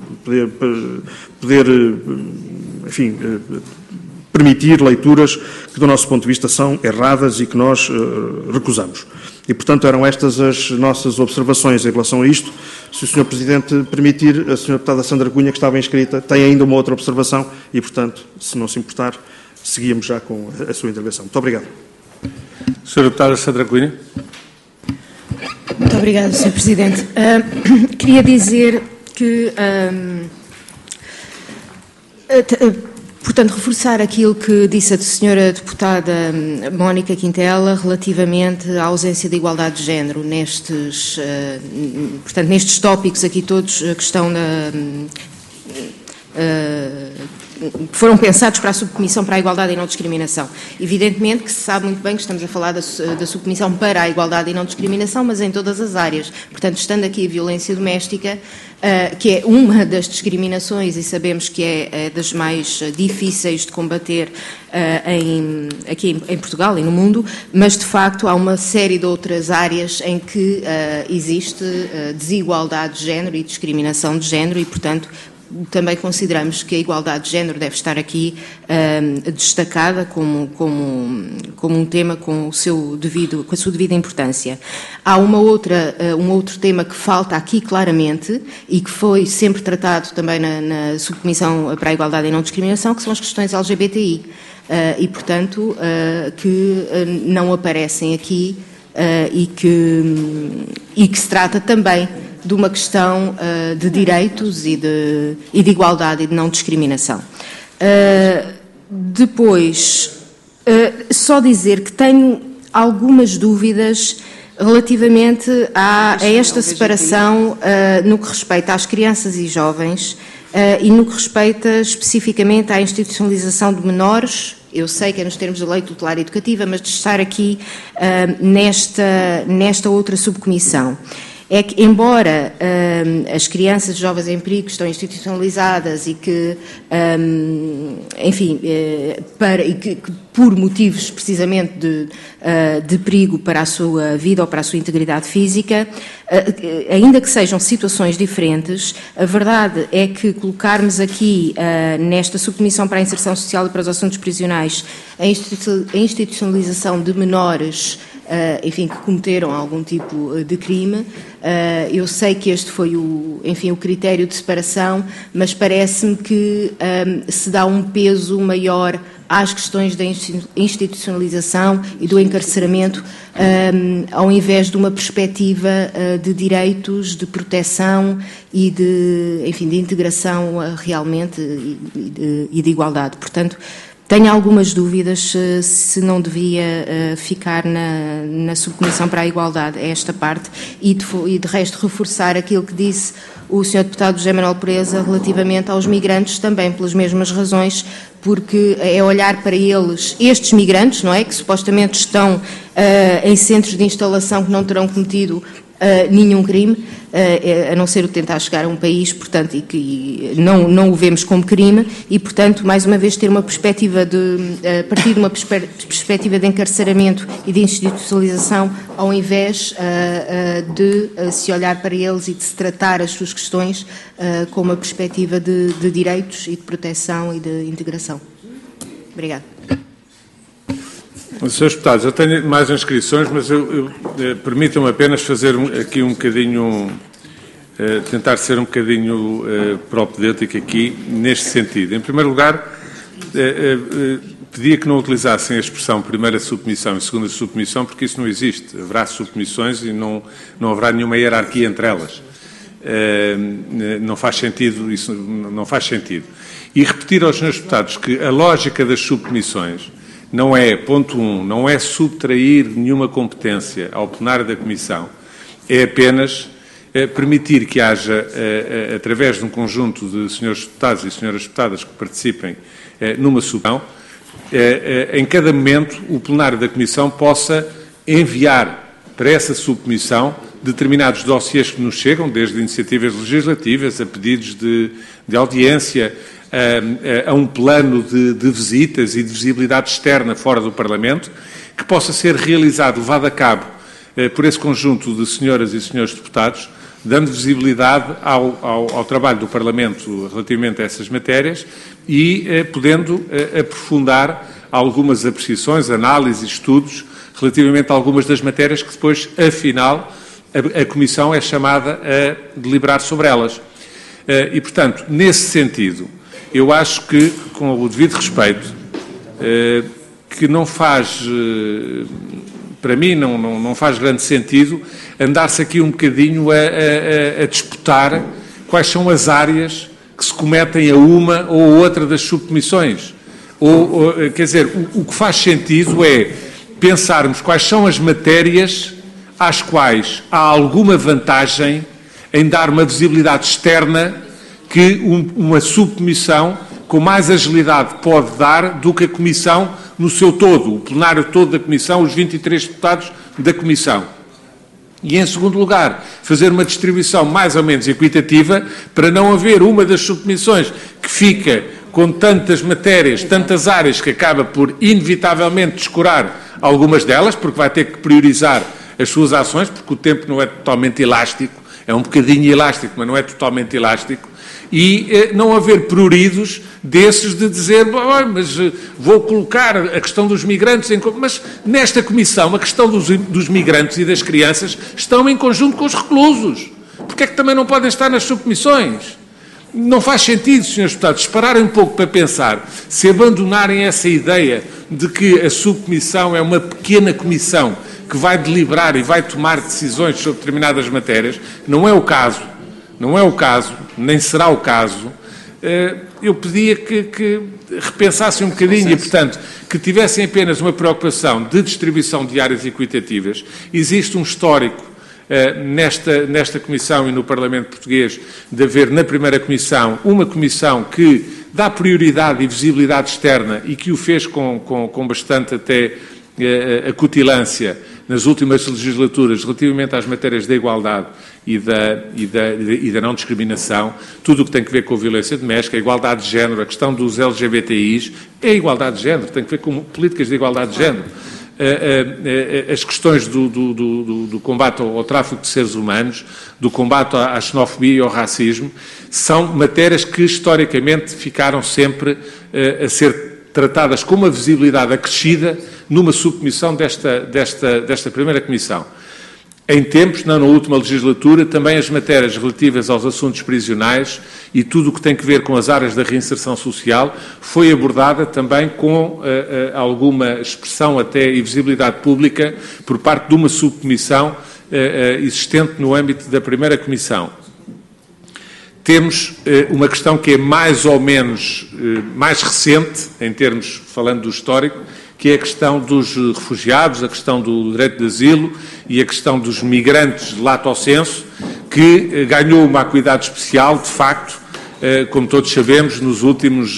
enfim, permitir leituras que, do nosso ponto de vista, são erradas e que nós recusamos. E, portanto, eram estas as nossas observações em relação a isto. Se o Sr. Presidente permitir, a Sra. Deputada Sandra Cunha, que estava inscrita, tem ainda uma outra observação e, portanto, se não se importar, seguíamos já com a sua intervenção. Muito obrigado. Sra. Deputada Sandra Cunha. Muito obrigada, Sr. Presidente. Queria dizer que, portanto, reforçar aquilo que disse a Sra. Deputada Mónica Quintela relativamente à ausência de igualdade de género nestes, portanto, nestes tópicos aqui todos que estão que foram pensados para a Subcomissão para a Igualdade e Não Discriminação. Evidentemente que se sabe muito bem que estamos a falar da Subcomissão para a Igualdade e Não Discriminação, mas em todas as áreas. Portanto, estando aqui a violência doméstica, que é uma das discriminações e sabemos que é das mais difíceis de combater aqui em Portugal e no mundo, mas de facto há uma série de outras áreas em que existe desigualdade de género e discriminação de género e, portanto, também consideramos que a igualdade de género deve estar aqui destacada como um tema com a sua devida importância. Há um outro tema que falta aqui claramente e que foi sempre tratado também na Subcomissão para a Igualdade e Não Discriminação, que são as questões LGBTI e, portanto, que não aparecem aqui e que se trata também de uma questão de direitos e de igualdade e de não discriminação. Depois, só dizer que tenho algumas dúvidas relativamente a esta separação no que respeita às crianças e jovens e no que respeita especificamente à institucionalização de menores. Eu sei que é nos termos da lei tutelar educativa, mas de estar aqui nesta outra subcomissão. É que, embora as crianças e jovens em perigo estão institucionalizadas e que, enfim, que por motivos precisamente de perigo para a sua vida ou para a sua integridade física, ainda que sejam situações diferentes, a verdade é que colocarmos aqui nesta subcomissão para a inserção social e para os assuntos prisionais a institucionalização de menores enfim, que cometeram algum tipo de crime. Eu sei que este foi o critério de separação, mas parece-me que se dá um peso maior às questões da institucionalização e do encarceramento, ao invés de uma perspectiva de direitos, de proteção e de integração realmente e de igualdade. Portanto, tenho algumas dúvidas se não devia ficar na Subcomissão para a Igualdade esta parte e de resto reforçar aquilo que disse o Sr. Deputado José Manuel Pureza relativamente aos migrantes também pelas mesmas razões, porque é olhar para eles, estes migrantes, não é, que supostamente estão em centros de instalação que não terão cometido nenhum crime, a não ser o tentar chegar a um país, portanto, e que não o vemos como crime, e, portanto, mais uma vez ter uma perspectiva a partir de uma perspectiva de encarceramento e de institucionalização, ao invés de se olhar para eles e de se tratar as suas questões com uma perspectiva de direitos e de proteção e de integração. Obrigada. Srs. Deputados, eu tenho mais inscrições, mas permitam-me apenas fazer aqui um bocadinho, tentar ser um bocadinho propedêutico aqui, neste sentido. Em primeiro lugar, pedia que não utilizassem a expressão primeira subcomissão e segunda subcomissão, porque isso não existe. Haverá subcomissões e não haverá nenhuma hierarquia entre elas. Não faz sentido, isso não faz sentido. E repetir aos senhores deputados que a lógica das subcomissões não é, ponto 1, não é subtrair nenhuma competência ao plenário da Comissão, é apenas permitir que haja, através de um conjunto de senhores deputados e senhoras deputadas que participem numa subcomissão, em cada momento o plenário da Comissão possa enviar para essa subcomissão determinados dossiês que nos chegam, desde iniciativas legislativas a pedidos de audiência, a um plano de visitas e de visibilidade externa fora do Parlamento, que possa ser realizado, levado a cabo por esse conjunto de senhoras e senhores deputados, dando visibilidade ao trabalho do Parlamento relativamente a essas matérias e podendo aprofundar algumas apreciações, análises, estudos relativamente a algumas das matérias que depois, afinal, a Comissão é chamada a deliberar sobre elas. E, portanto, nesse sentido, eu acho que, com o devido respeito, que não faz, para mim, não faz grande sentido andar-se aqui um bocadinho a disputar quais são as áreas que se cometem a uma ou outra das subcomissões. Quer dizer, o que faz sentido é pensarmos quais são as matérias às quais há alguma vantagem em dar uma visibilidade externa que uma subcomissão com mais agilidade pode dar do que a Comissão no seu todo, o plenário todo da Comissão, os 23 deputados da Comissão. E, em segundo lugar, fazer uma distribuição mais ou menos equitativa para não haver uma das subcomissões que fica com tantas matérias, tantas áreas, que acaba por, inevitavelmente, descurar algumas delas, porque vai ter que priorizar as suas ações, porque o tempo não é totalmente elástico, é um bocadinho elástico, mas não é totalmente elástico, e não haver pruridos desses de dizer, mas vou colocar a questão dos migrantes em... Mas nesta comissão a questão dos migrantes e das crianças estão em conjunto com os reclusos. Porque é que também não podem estar nas subcomissões? Não faz sentido, senhores deputados, pararem um pouco para pensar, se abandonarem essa ideia de que a subcomissão é uma pequena comissão que vai deliberar e vai tomar decisões sobre determinadas matérias. Não é o caso. Não é o caso, nem será o caso. Eu pedia que repensassem um bocadinho e, portanto, que tivessem apenas uma preocupação de distribuição de áreas equitativas. Existe um histórico nesta Comissão e no Parlamento Português de haver na primeira Comissão uma Comissão que dá prioridade e visibilidade externa e que o fez com bastante até acutilância nas últimas legislaturas relativamente às matérias da igualdade e da não discriminação, tudo o que tem que ver com a violência doméstica, a igualdade de género, a questão dos LGBTIs, é a igualdade de género, tem que ver com políticas de igualdade de género. As questões do combate ao tráfico de seres humanos, do combate à xenofobia e ao racismo, são matérias que historicamente ficaram sempre a ser tratadas com uma visibilidade acrescida numa subcomissão desta primeira comissão. Em tempos, na última legislatura, também as matérias relativas aos assuntos prisionais e tudo o que tem que ver com as áreas da reinserção social foi abordada também com alguma expressão até e visibilidade pública por parte de uma subcomissão existente no âmbito da primeira comissão. Temos uma questão que é mais ou menos mais recente, em termos, falando do histórico, que é a questão dos refugiados, a questão do direito de asilo e a questão dos migrantes lato sensu, que ganhou uma acuidade especial, de facto, como todos sabemos, nos últimos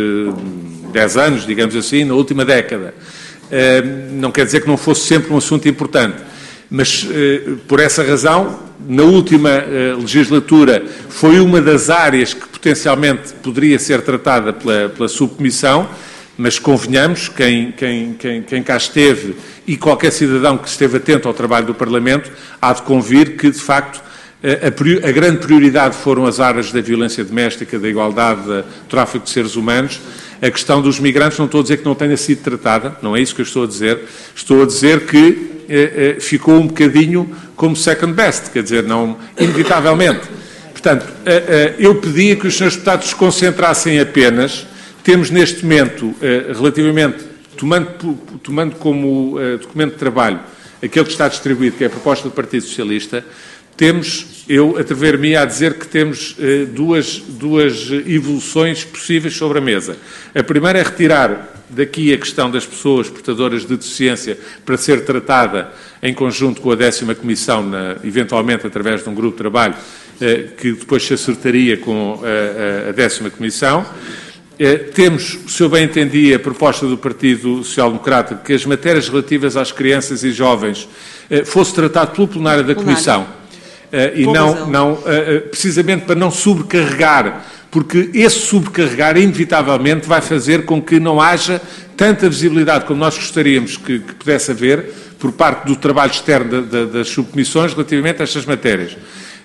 10 anos, digamos assim, na última década. Não quer dizer que não fosse sempre um assunto importante, mas, por essa razão, na última legislatura foi uma das áreas que potencialmente poderia ser tratada pela subcomissão, mas convenhamos, quem cá esteve e qualquer cidadão que esteve atento ao trabalho do Parlamento há de convir que, de facto, a grande prioridade foram as áreas da violência doméstica, da igualdade, do tráfico de seres humanos. A questão dos migrantes, não estou a dizer que não tenha sido tratada, não é isso que eu estou a dizer. Estou a dizer que ficou um bocadinho como second best, quer dizer, não, inevitavelmente. Portanto, eu pedia que os senhores deputados se concentrassem apenas. Temos neste momento, relativamente, tomando como documento de trabalho aquele que está distribuído, que é a proposta do Partido Socialista, temos, eu atrever-me a dizer que temos duas evoluções possíveis sobre a mesa. A primeira é retirar daqui a questão das pessoas portadoras de deficiência para ser tratada em conjunto com a 10ª Comissão, eventualmente através de um grupo de trabalho que depois se acertaria com a 10ª Comissão. Temos, se eu bem entendi, a proposta do Partido Social Democrata que as matérias relativas às crianças e jovens fosse tratado pelo plenário da Comissão. E não precisamente para não sobrecarregar, porque esse sobrecarregar inevitavelmente vai fazer com que não haja tanta visibilidade como nós gostaríamos que pudesse haver por parte do trabalho externo das subcomissões relativamente a estas matérias.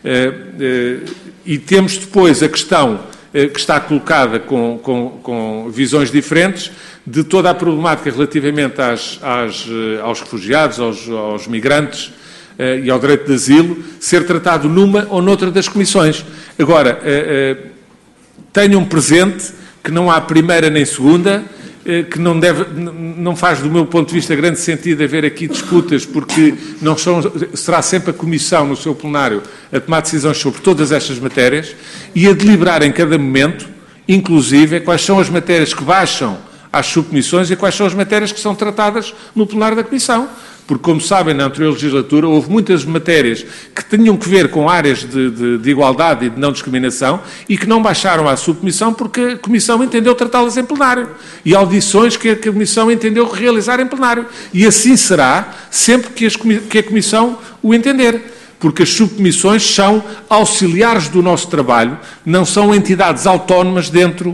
E temos depois a questão que está colocada com visões diferentes de toda a problemática relativamente aos refugiados, aos migrantes e ao direito de asilo, ser tratado numa ou noutra das comissões. Agora, tenham presente que não há primeira nem segunda, que não faz, do meu ponto de vista, grande sentido haver aqui disputas, porque será sempre a Comissão, no seu plenário, a tomar decisões sobre todas estas matérias e a deliberar em cada momento, inclusive, quais são as matérias que baixam às subcomissões e quais são as matérias que são tratadas no plenário da Comissão. Porque, como sabem, na anterior legislatura houve muitas matérias que tinham que ver com áreas de igualdade e de não discriminação e que não baixaram à subcomissão porque a Comissão entendeu tratá-las em plenário. E audições que a Comissão entendeu realizar em plenário. E assim será sempre que a Comissão o entender. Porque as subcomissões são auxiliares do nosso trabalho, não são entidades autónomas dentro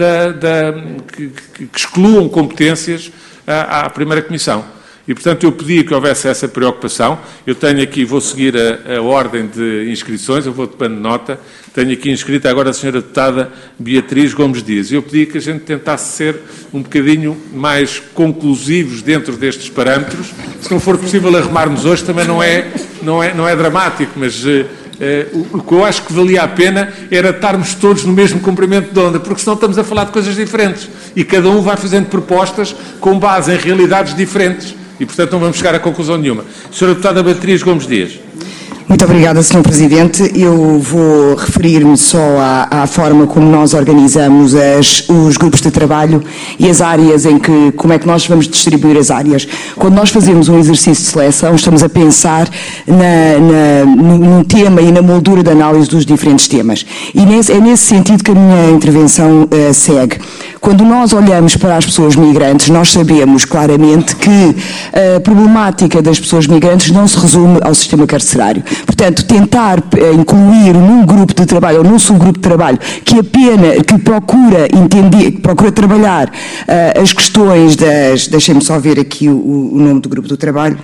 que excluam competências à primeira Comissão. E, portanto, eu pedia que houvesse essa preocupação. Eu tenho aqui, vou seguir a ordem de inscrições, eu vou tomando nota. Tenho aqui inscrita agora a senhora deputada Beatriz Gomes Dias. Eu pedi que a gente tentasse ser um bocadinho mais conclusivos dentro destes parâmetros. Se não for possível arrumarmos hoje, também não é dramático, mas o que eu acho que valia a pena era estarmos todos no mesmo comprimento de onda, porque senão estamos a falar de coisas diferentes. E cada um vai fazendo propostas com base em realidades diferentes. E, portanto, não vamos chegar a conclusão nenhuma. Senhora Deputada Beatriz Gomes Dias. Muito obrigada, Sr. Presidente. Eu vou referir-me só à forma como nós organizamos os grupos de trabalho e as áreas como é que nós vamos distribuir as áreas. Quando nós fazemos um exercício de seleção, estamos a pensar no tema e na moldura de análise dos diferentes temas. E é nesse sentido que a minha intervenção segue. Quando nós olhamos para as pessoas migrantes, nós sabemos claramente que a problemática das pessoas migrantes não se resume ao sistema carcerário. Portanto, tentar incluir num grupo de trabalho ou num subgrupo de trabalho que procura entender, que procura trabalhar as questões deixem-me só ver aqui o nome do grupo do trabalho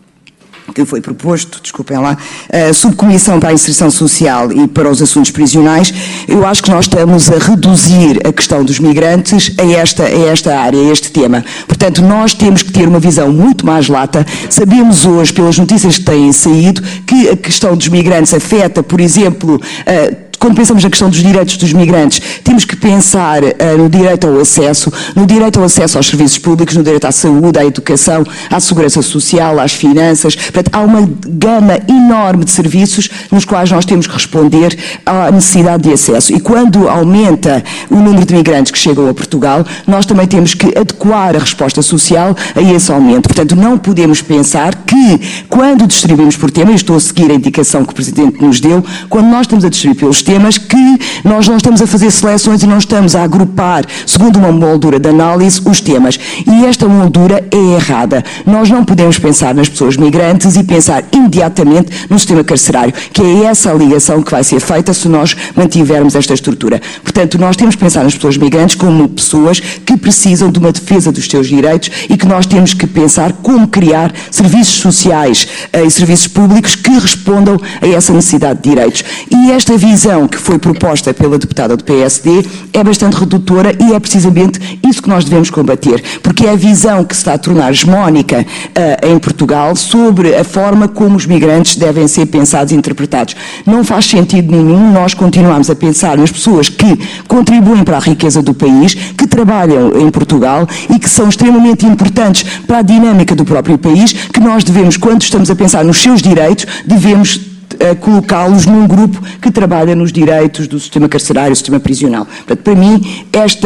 que foi proposto, desculpem lá, Subcomissão para a Inserção Social e para os Assuntos Prisionais, eu acho que nós estamos a reduzir a questão dos migrantes a esta área, a este tema. Portanto, nós temos que ter uma visão muito mais lata. Sabemos hoje, pelas notícias que têm saído, que a questão dos migrantes afeta, por exemplo, quando pensamos na questão dos direitos dos migrantes, temos que pensar no direito ao acesso aos serviços públicos, no direito à saúde, à educação, à segurança social, às finanças. Portanto, há uma gama enorme de serviços nos quais nós temos que responder à necessidade de acesso. E quando aumenta o número de migrantes que chegam a Portugal, nós também temos que adequar a resposta social a esse aumento. Portanto, não podemos pensar que, quando distribuímos por tema, e estou a seguir a indicação que o Presidente nos deu, quando nós estamos a distribuir pelos temas, que nós não estamos a fazer seleções e não estamos a agrupar, segundo uma moldura de análise, os temas. E esta moldura é errada. Nós não podemos pensar nas pessoas migrantes e pensar imediatamente no sistema carcerário, que é essa a ligação que vai ser feita se nós mantivermos esta estrutura. Portanto, nós temos que pensar nas pessoas migrantes como pessoas que precisam de uma defesa dos seus direitos e que nós temos que pensar como criar serviços sociais e serviços públicos que respondam a essa necessidade de direitos. E esta visão que foi proposta pela deputada do PSD é bastante redutora e é precisamente isso que nós devemos combater, porque é a visão que se está a tornar hegemónica em Portugal sobre a forma como os migrantes devem ser pensados e interpretados. Não faz sentido nenhum nós continuarmos a pensar nas pessoas que contribuem para a riqueza do país, que trabalham em Portugal e que são extremamente importantes para a dinâmica do próprio país, que nós devemos, quando estamos a pensar nos seus direitos, devemos colocá-los num grupo que trabalha nos direitos do sistema carcerário, do sistema prisional. Portanto, para mim,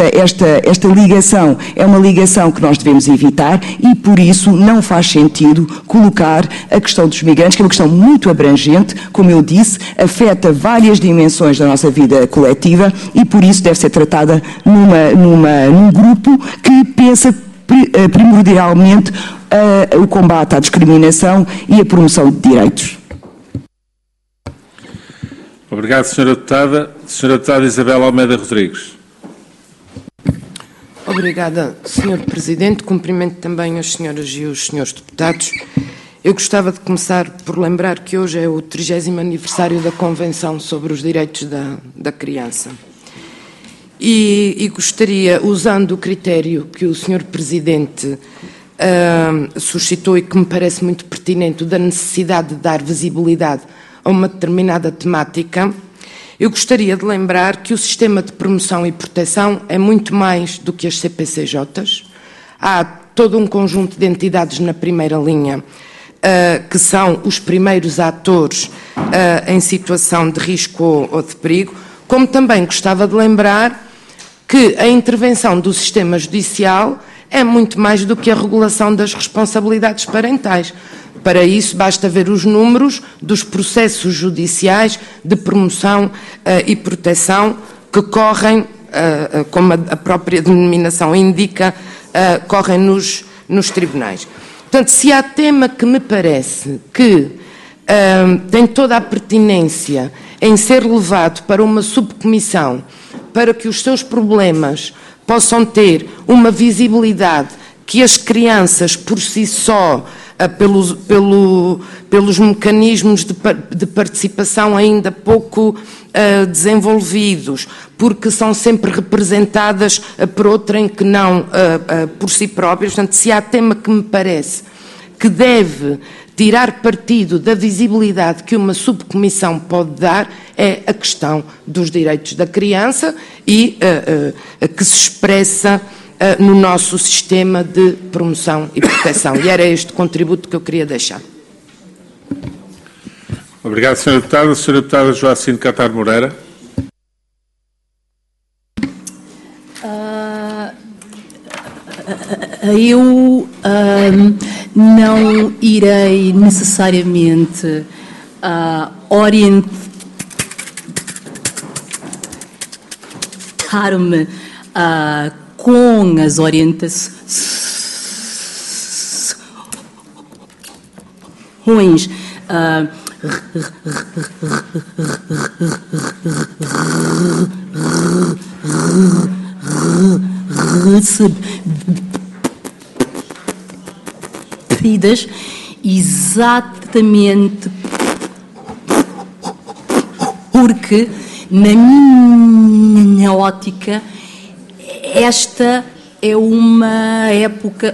esta ligação é uma ligação que nós devemos evitar e, por isso, não faz sentido colocar a questão dos migrantes, que é uma questão muito abrangente, como eu disse, afeta várias dimensões da nossa vida coletiva e, por isso, deve ser tratada num grupo que pensa primordialmente o combate à discriminação e a promoção de direitos. Obrigado, Sra. Deputada. Sra. Deputada Isabel Almeida Rodrigues. Obrigada, Sr. Presidente. Cumprimento também as senhoras e os senhores deputados. Eu gostava de começar por lembrar que hoje é o 30º aniversário da Convenção sobre os Direitos da Criança. E gostaria, usando o critério que o Sr. Presidente suscitou e que me parece muito pertinente, da necessidade de dar visibilidade a uma determinada temática, eu gostaria de lembrar que o sistema de promoção e proteção é muito mais do que as CPCJs. Há todo um conjunto de entidades na primeira linha que são os primeiros atores em situação de risco ou de perigo, como também gostava de lembrar que a intervenção do sistema judicial é muito mais do que a regulação das responsabilidades parentais. Para isso, basta ver os números dos processos judiciais de promoção e proteção que correm, como a própria denominação indica, correm nos tribunais. Portanto, se há tema que me parece que tem toda a pertinência em ser levado para uma subcomissão para que os seus problemas possam ter uma visibilidade que as crianças por si só, pelos mecanismos de participação ainda pouco desenvolvidos, porque são sempre representadas por outrem que não por si próprias. Portanto, se há tema que me parece que deve tirar partido da visibilidade que uma subcomissão pode dar, é a questão dos direitos da criança e que se expressa no nosso sistema de promoção e proteção. E era este contributo que eu queria deixar. Obrigado, Sra. Deputada. Sra. Deputada Joacine Catar Moreira. Eu não irei necessariamente orientar-me com as orientações recebidas exatamente porque, na minha ótica, esta é uma época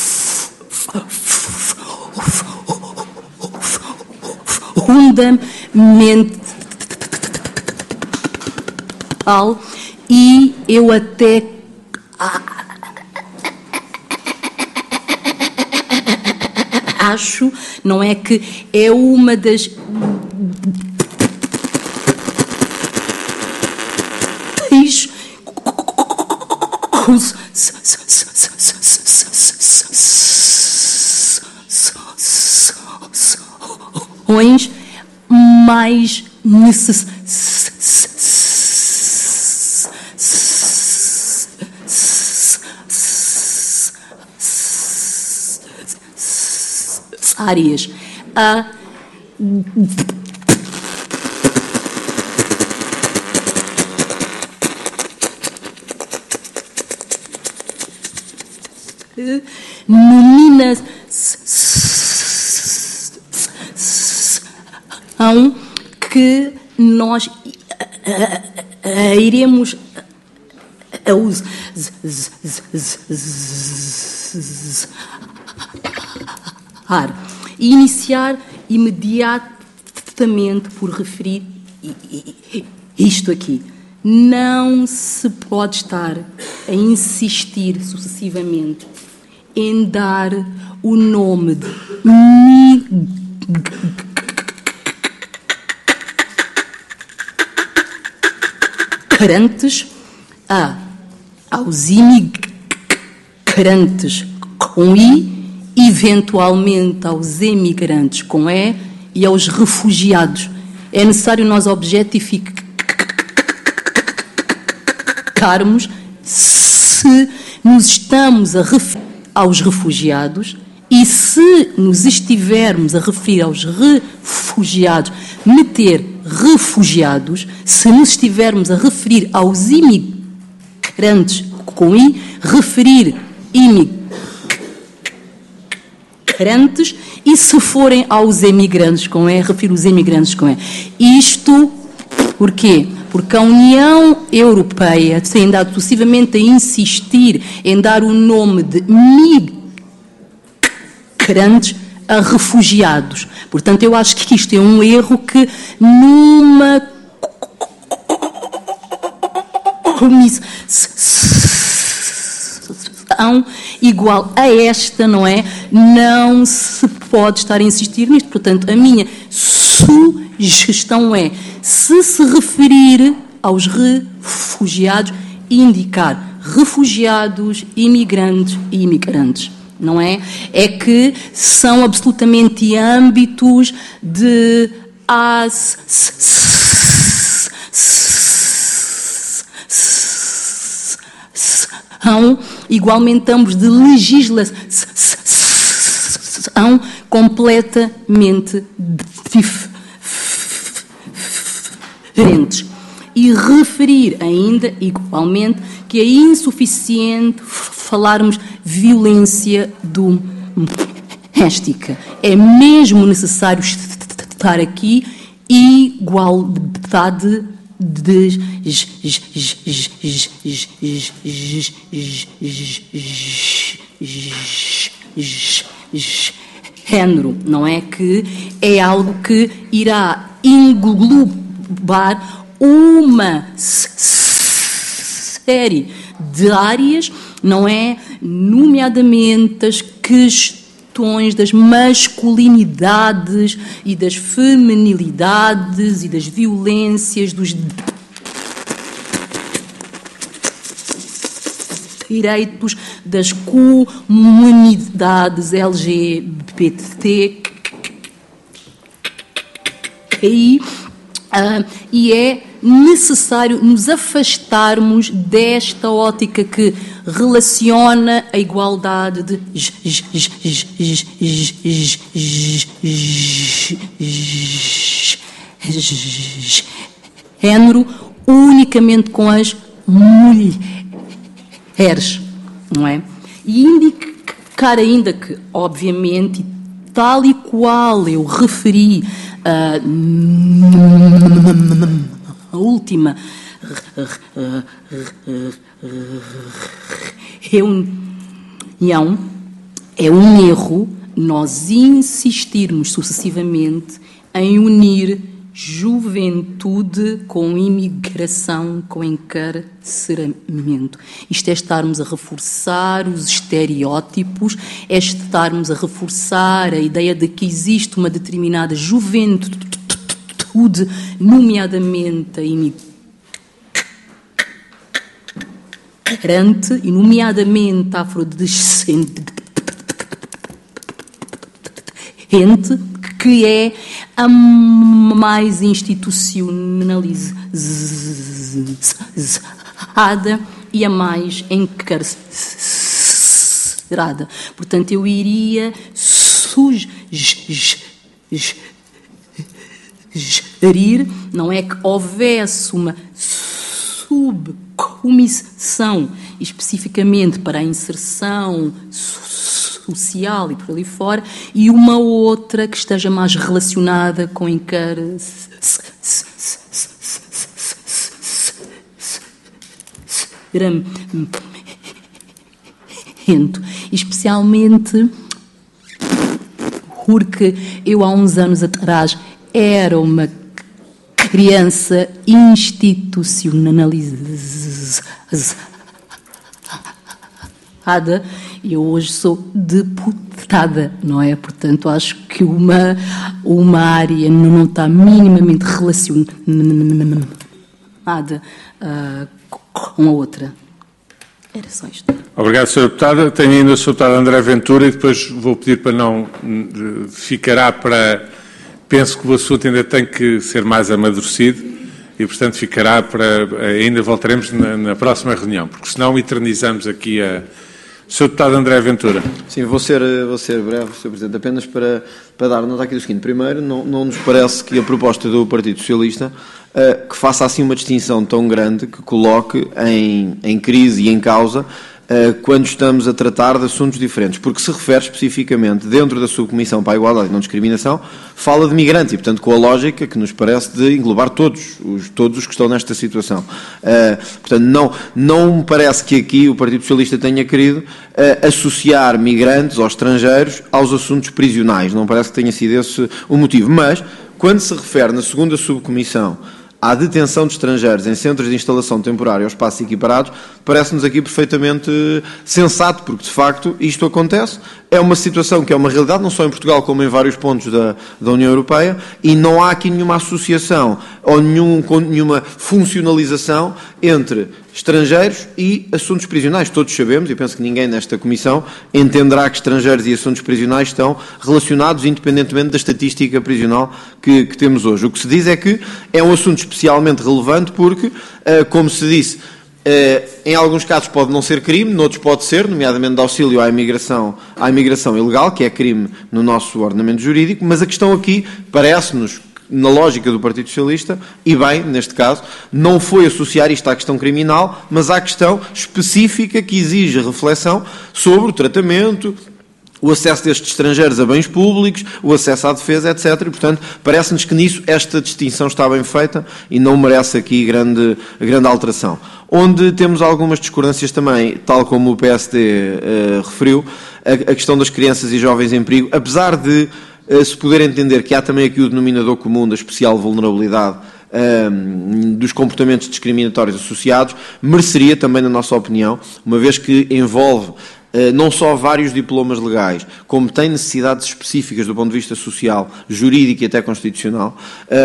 fundamental e eu até acho, não é que é uma das mais necessárias a nominação que nós iremos iniciar imediatamente por referir isto aqui. Não se pode estar a insistir sucessivamente em dar o nome de migrantes aos imigrantes com I, eventualmente aos emigrantes com E e aos refugiados. É necessário nós objetificarmos se nos estamos a referir aos refugiados E se nos estivermos a referir aos refugiados, meter refugiados, se nos estivermos a referir aos imigrantes com I, referir imigrantes, e se forem aos emigrantes com E, referir os emigrantes com E. Isto porquê? Porque a União Europeia tem dado sucessivamente a insistir em dar o nome de migrantes a refugiados. Portanto, eu acho que isto é um erro que numa comissão igual a esta, não é? Não se pode estar a insistir nisto. Portanto, a minha sugestão é, se referir aos refugiados, indicar refugiados, imigrantes e imigrantes. Não é? É que são absolutamente âmbitos de ação, igualmente ambos de legislação completamente diferentes. E referir ainda, igualmente, que é insuficiente falarmos violência doméstica. É mesmo necessário estar aqui igualdade de género, não é? Que é algo que irá englobar uma série de áreas, não é? Nomeadamente as questões das masculinidades e das feminilidades e das violências, dos direitos das comunidades LGBT e é necessário nos afastarmos desta ótica que relaciona a igualdade de género unicamente com as mulheres, não é? E indicar ainda que, obviamente, tal e qual eu referi a última reunião, é um erro nós insistirmos sucessivamente em unir juventude com imigração, com encarceramento. Isto é estarmos a reforçar os estereótipos, é estarmos a reforçar a ideia de que existe uma determinada juventude, nomeadamente a imigrante, e nomeadamente afrodescendente, que é a mais institucionalizada e a mais encarcerada. Portanto, eu iria sugerir, não é, que houvesse uma subcomissão especificamente para a inserção social e por ali fora, e uma outra que esteja mais relacionada com encarceramento, especialmente porque eu há uns anos atrás era uma criança institucionalizada e eu hoje sou deputada, não é? Portanto, acho que uma área não está minimamente relacionada com a outra. Era só isto. Obrigado, Sra. Deputada. Tenho ainda a Sra. Deputada André Ventura e depois vou pedir para não... Ficará para... Penso que o assunto ainda tem que ser mais amadurecido e, portanto, ficará para... Ainda voltaremos na próxima reunião, porque senão eternizamos aqui a... Sr. Deputado André Ventura. Sim, vou ser breve, Sr. Presidente, apenas para dar nota aqui do seguinte. Primeiro, não nos parece que a proposta do Partido Socialista que faça assim uma distinção tão grande, que coloque em crise e em causa quando estamos a tratar de assuntos diferentes, porque se refere especificamente, dentro da Subcomissão para a Igualdade e Não Discriminação, fala de migrantes e, portanto, com a lógica que nos parece de englobar todos os que estão nesta situação. Portanto, não me parece que aqui o Partido Socialista tenha querido associar migrantes ou estrangeiros aos assuntos prisionais. Não parece que tenha sido esse o motivo. Mas, quando se refere na segunda Subcomissão à detenção de estrangeiros em centros de instalação temporária ou espaços equiparados, parece-nos aqui perfeitamente sensato, porque, de facto, isto acontece. É uma situação que é uma realidade, não só em Portugal, como em vários pontos da União Europeia, e não há aqui nenhuma associação ou nenhuma funcionalização entre estrangeiros e assuntos prisionais. Todos sabemos, e penso que ninguém nesta Comissão entenderá que estrangeiros e assuntos prisionais estão relacionados, independentemente da estatística prisional que temos hoje. O que se diz é que é um assunto especialmente relevante porque, como se disse, em alguns casos pode não ser crime, noutros pode ser, nomeadamente de auxílio à imigração ilegal, que é crime no nosso ordenamento jurídico, mas a questão aqui parece-nos, na lógica do Partido Socialista, e bem, neste caso, não foi associar isto à questão criminal, mas à questão específica que exige reflexão sobre o tratamento, o acesso destes estrangeiros a bens públicos, o acesso à defesa, etc. E, portanto, parece-nos que nisso esta distinção está bem feita e não merece aqui grande alteração. Onde temos algumas discordâncias também, tal como o PSD referiu, a questão das crianças e jovens em perigo, apesar de se poder entender que há também aqui o denominador comum da especial vulnerabilidade dos comportamentos discriminatórios associados, mereceria também, na nossa opinião, uma vez que envolve não só vários diplomas legais, como tem necessidades específicas do ponto de vista social, jurídico e até constitucional,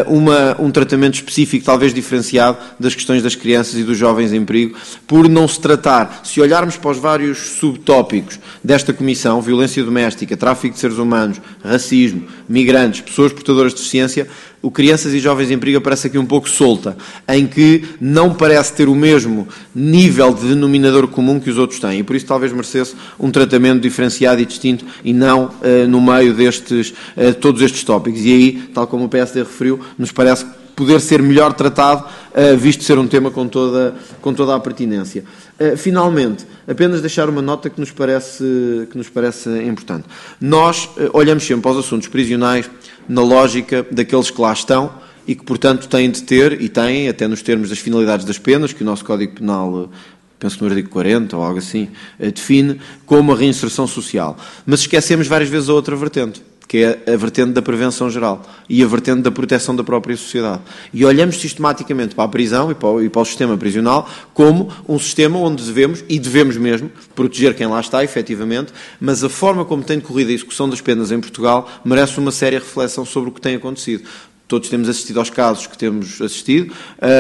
um tratamento específico, talvez diferenciado, das questões das crianças e dos jovens em perigo, por não se tratar, se olharmos para os vários subtópicos desta Comissão, violência doméstica, tráfico de seres humanos, racismo, migrantes, pessoas portadoras de deficiência, o crianças e jovens em perigo aparece aqui um pouco solta, em que não parece ter o mesmo nível de denominador comum que os outros têm, e por isso talvez merecesse um tratamento diferenciado e distinto, e não no meio destes, todos estes tópicos. E aí, tal como o PSD referiu, nos parece poder ser melhor tratado, visto ser um tema com toda a pertinência. Finalmente, apenas deixar uma nota que nos parece importante. Nós olhamos sempre para os assuntos prisionais na lógica daqueles que lá estão e que, portanto, têm de ter, e têm, até nos termos das finalidades das penas, que o nosso Código Penal, penso no artigo 40 ou algo assim, define como a reinserção social. Mas esquecemos várias vezes a outra vertente, que é a vertente da prevenção geral e a vertente da proteção da própria sociedade. E olhamos sistematicamente para a prisão e para o sistema prisional como um sistema onde devemos mesmo, proteger quem lá está, efetivamente, mas a forma como tem decorrido a execução das penas em Portugal merece uma séria reflexão sobre o que tem acontecido. Todos temos assistido aos casos que temos assistido.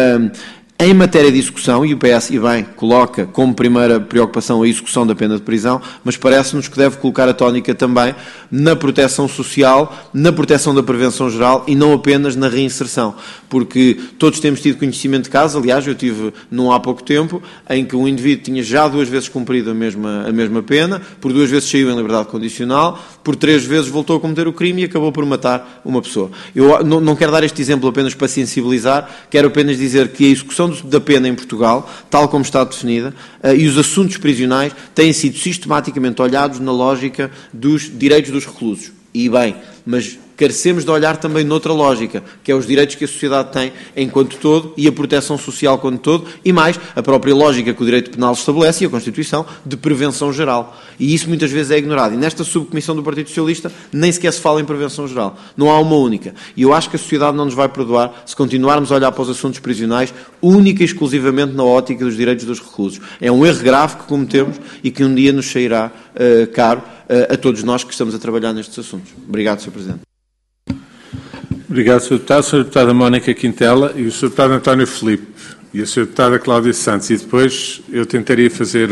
Em matéria de execução, e o PS, e bem, coloca como primeira preocupação a execução da pena de prisão, mas parece-nos que deve colocar a tónica também na proteção social, na proteção da prevenção geral e não apenas na reinserção, porque todos temos tido conhecimento de casos. Aliás, eu tive num há pouco tempo em que um indivíduo tinha já 2 vezes cumprido a mesma pena, por 2 vezes saiu em liberdade condicional, por 3 vezes voltou a cometer o crime e acabou por matar uma pessoa. Eu não quero dar este exemplo apenas para sensibilizar, quero apenas dizer que a execução da pena em Portugal, tal como está definida, e os assuntos prisionais têm sido sistematicamente olhados na lógica dos direitos dos reclusos. E bem, mas carecemos de olhar também noutra lógica, que é os direitos que a sociedade tem enquanto todo e a proteção social quanto todo, e mais, a própria lógica que o direito penal estabelece e a Constituição de prevenção geral. E isso muitas vezes é ignorado. E nesta subcomissão do Partido Socialista nem sequer se fala em prevenção geral. Não há uma única. E eu acho que a sociedade não nos vai perdoar se continuarmos a olhar para os assuntos prisionais única e exclusivamente na ótica dos direitos dos reclusos. É um erro grave que cometemos e que um dia nos sairá caro a todos nós que estamos a trabalhar nestes assuntos. Obrigado, Sr. Presidente. Obrigado, Sr. Deputado. Sra. Deputada Mónica Quintela e o Sr. Deputado António Filipe e a Sra. Deputada Cláudia Santos. E depois eu tentaria fazer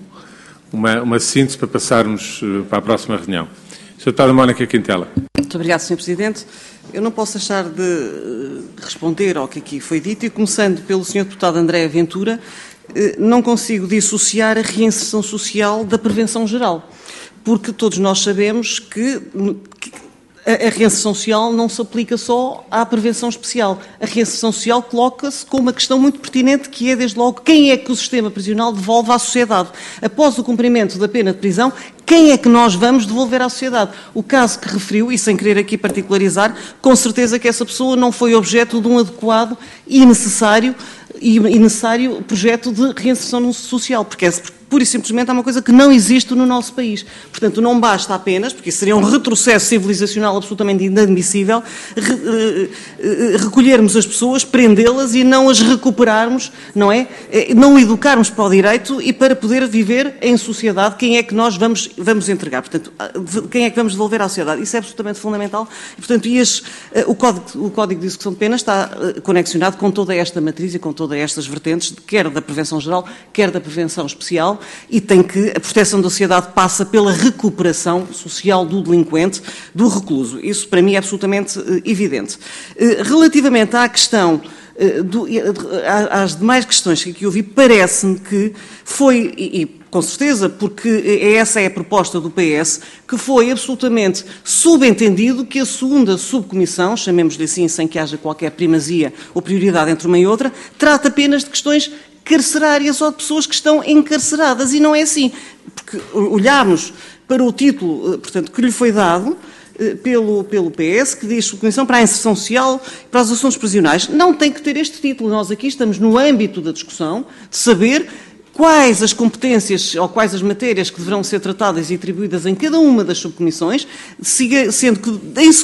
uma síntese para passarmos para a próxima reunião. Sra. Deputada Mónica Quintela. Muito obrigado, Sr. Presidente. Eu não posso deixar de responder ao que aqui foi dito, e começando pelo Sr. Deputado André Ventura, não consigo dissociar a reinserção social da prevenção geral, porque todos nós sabemos que a reinserção social não se aplica só à prevenção especial. A reinserção social coloca-se com uma questão muito pertinente, que é, desde logo, quem é que o sistema prisional devolve à sociedade? Após o cumprimento da pena de prisão, quem é que nós vamos devolver à sociedade? O caso que referiu, e sem querer aqui particularizar, com certeza que essa pessoa não foi objeto de um adequado e necessário projeto de reinserção social, porque pura e simplesmente é uma coisa que não existe no nosso país. Portanto, não basta apenas, porque isso seria um retrocesso civilizacional absolutamente inadmissível, recolhermos as pessoas, prendê-las e não as recuperarmos, não é? Não educarmos para o direito e para poder viver em sociedade, quem é que nós vamos entregar? Portanto, quem é que vamos devolver à sociedade? Isso é absolutamente fundamental. E, portanto, o Código de Execução de Penas está conexionado com toda esta matriz e com todas estas vertentes, quer da prevenção geral, quer da prevenção especial, e a proteção da sociedade passa pela recuperação social do delinquente, do recluso. Isso, para mim, é absolutamente evidente. Relativamente à questão, às demais questões que aqui ouvi, parece-me que foi, e com certeza, porque essa é a proposta do PS, que foi absolutamente subentendido que a segunda subcomissão, chamemos-lhe assim, sem que haja qualquer primazia ou prioridade entre uma e outra, trata apenas de questões carcerárias ou de pessoas que estão encarceradas, e não é assim, porque olharmos para o título, portanto, que lhe foi dado pelo PS, que diz Subcomissão para a Inserção Social e para os Assuntos Prisionais, não tem que ter este título. Nós aqui estamos no âmbito da discussão de saber quais as competências ou quais as matérias que deverão ser tratadas e atribuídas em cada uma das subcomissões, sendo que,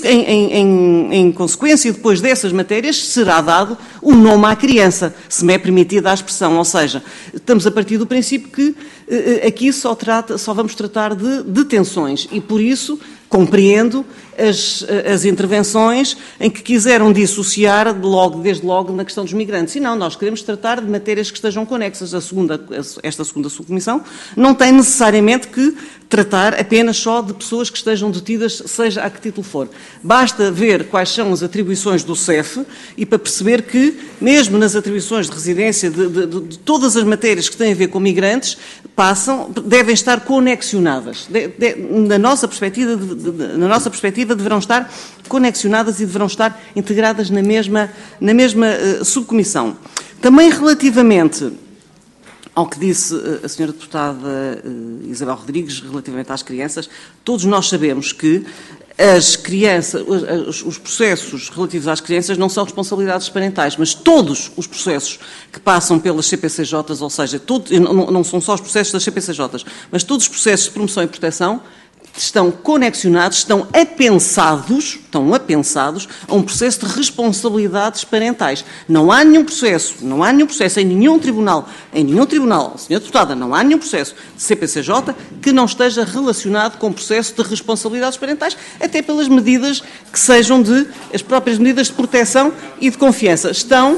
em consequência, depois dessas matérias, será dado o nome à criança, se me é permitida a expressão. Ou seja, estamos a partir do princípio que aqui só vamos tratar de detenções e, por isso, compreendo as intervenções em que quiseram dissociar desde logo na questão dos migrantes. E não, nós queremos tratar de matérias que estejam conexas. Esta segunda subcomissão não tem necessariamente que tratar apenas só de pessoas que estejam detidas, seja a que título for. Basta ver quais são as atribuições do CEF e para perceber que, mesmo nas atribuições de residência, de todas as matérias que têm a ver com migrantes, devem estar conexionadas. Na nossa perspectiva, deverão estar conexionadas e deverão estar integradas na mesma subcomissão. Também relativamente ao que disse a senhora deputada Isabel Rodrigues, relativamente às crianças, todos nós sabemos que as crianças, os processos relativos às crianças não são responsabilidades parentais, mas todos os processos que passam pelas CPCJs, ou seja, não são só os processos das CPCJs, mas todos os processos de promoção e proteção estão conexionados, estão apensados a um processo de responsabilidades parentais. Não há nenhum processo em nenhum tribunal, senhora deputada, não há nenhum processo de CPCJ que não esteja relacionado com o processo de responsabilidades parentais, até pelas medidas que sejam as próprias medidas de proteção e de confiança.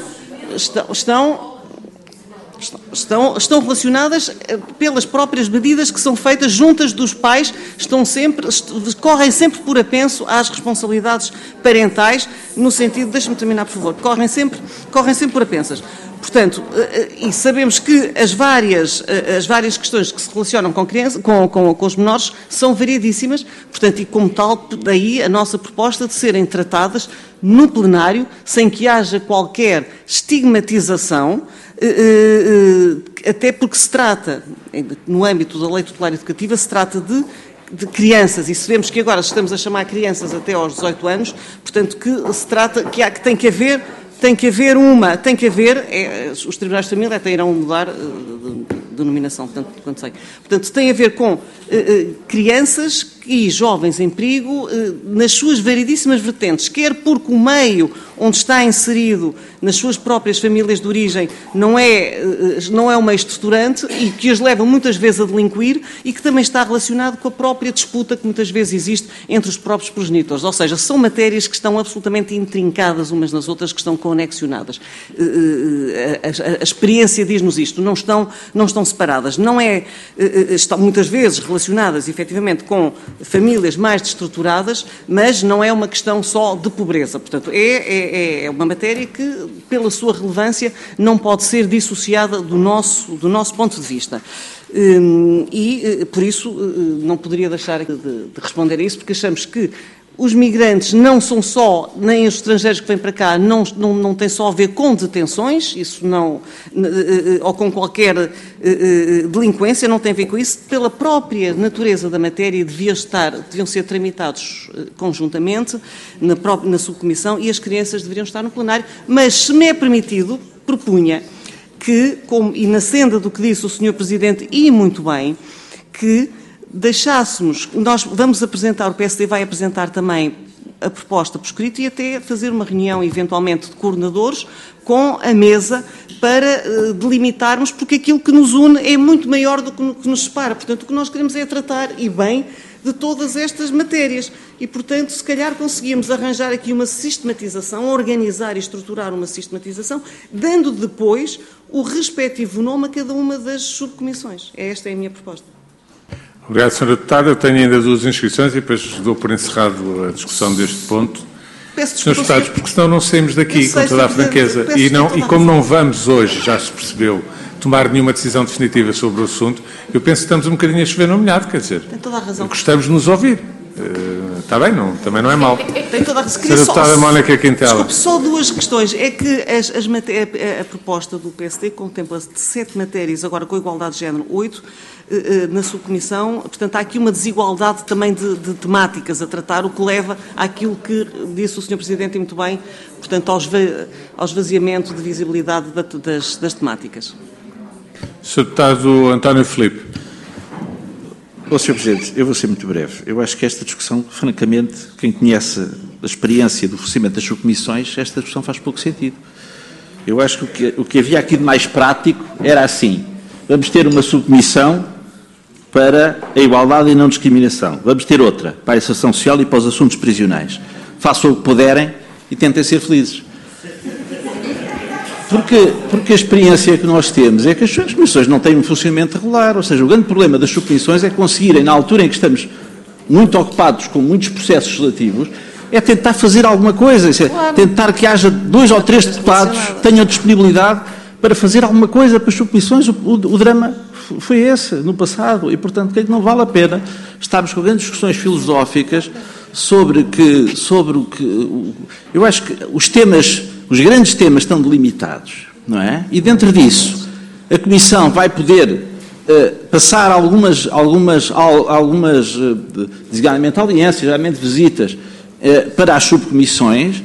Estão relacionadas pelas próprias medidas que são feitas juntas dos pais, correm sempre por apenso às responsabilidades parentais, no sentido, deixe-me terminar, por favor, correm sempre por apensas. Portanto, e sabemos que as várias questões que se relacionam com os menores são variedíssimas, portanto, e como tal, daí a nossa proposta de serem tratadas no plenário, sem que haja qualquer estigmatização, até porque se trata, no âmbito da lei tutelar educativa, se trata de crianças, e sabemos que agora estamos a chamar crianças até aos 18 anos, portanto, que se trata, que tem que haver, os tribunais de família até irão mudar de denominação, tanto quanto sei. Portanto, tem a ver com crianças e jovens em perigo nas suas variedíssimas vertentes, quer porque o meio onde está inserido nas suas próprias famílias de origem não é um meio estruturante e que os leva muitas vezes a delinquir, e que também está relacionado com a própria disputa que muitas vezes existe entre os próprios progenitores. Ou seja, são matérias que estão absolutamente intrincadas umas nas outras, que estão conexionadas. A experiência diz-nos isto, não estão separadas. Estão muitas vezes relacionadas, efetivamente, com famílias mais destruturadas, mas não é uma questão só de pobreza. Portanto, é uma matéria que, pela sua relevância, não pode ser dissociada do nosso ponto de vista. E, por isso, não poderia deixar de responder a isso, porque achamos que os migrantes não são só, nem os estrangeiros que vêm para cá, não tem só a ver com detenções, isso não, ou com qualquer delinquência, não tem a ver com isso. Pela própria natureza da matéria, deviam ser tramitados conjuntamente na subcomissão e as crianças deveriam estar no plenário, mas, se me é permitido, propunha que, e na senda do que disse o Sr. Presidente, e muito bem, que deixássemos, nós vamos apresentar, o PSD vai apresentar também a proposta por escrito e até fazer uma reunião, eventualmente, de coordenadores com a mesa para delimitarmos, porque aquilo que nos une é muito maior do que nos separa. Portanto, o que nós queremos é tratar, e bem, de todas estas matérias. E, portanto, se calhar conseguíamos arranjar aqui uma sistematização, organizar e estruturar uma sistematização, dando depois o respectivo nome a cada uma das subcomissões. Esta é a minha proposta. Obrigado, Sra. Deputada. Eu tenho ainda 2 inscrições e depois dou por encerrado a discussão deste ponto. Peço desculpa, Srs. Deputados, porque senão não saímos daqui, com toda a franqueza. E como não vamos hoje, já se percebeu, tomar nenhuma decisão definitiva sobre o assunto, eu penso que estamos um bocadinho a chover no molhado, quer dizer. Tem toda a razão. Gostamos de nos ouvir. Está bem, também não é mau. Tem toda a razão. Sra. Deputada Mónica Quintela. Desculpe, só 2 questões. É que a proposta do PSD contempla de 7 matérias, agora com a igualdade de género 8, na subcomissão. Portanto, há aqui uma desigualdade também de temáticas a tratar, o que leva àquilo que disse o Sr. Presidente e muito bem, portanto, ao esvaziamento de visibilidade das temáticas. Sr. Deputado António Filipe. Sr. Presidente, eu vou ser muito breve. Eu acho que esta discussão, francamente, quem conhece a experiência do funcionamento das subcomissões, esta discussão faz pouco sentido. Eu acho que o que havia aqui de mais prático era assim: vamos ter uma subcomissão para a igualdade e não discriminação. Vamos ter outra para a inserção social e para os assuntos prisionais. Façam o que puderem e tentem ser felizes. Porque a experiência que nós temos é que as subcomissões não têm um funcionamento regular, ou seja, o grande problema das subcomissões é conseguirem, na altura em que estamos muito ocupados com muitos processos legislativos, é tentar fazer alguma coisa, tentar que haja 2 ou 3 deputados que tenham disponibilidade para fazer alguma coisa para as subcomissões. O drama foi esse no passado e, portanto, que não vale a pena estarmos com grandes discussões filosóficas sobre o que... Eu acho que os grandes temas estão delimitados, não é? E dentro disso, a Comissão vai poder passar algumas designadamente audiências, geralmente visitas, para as subcomissões,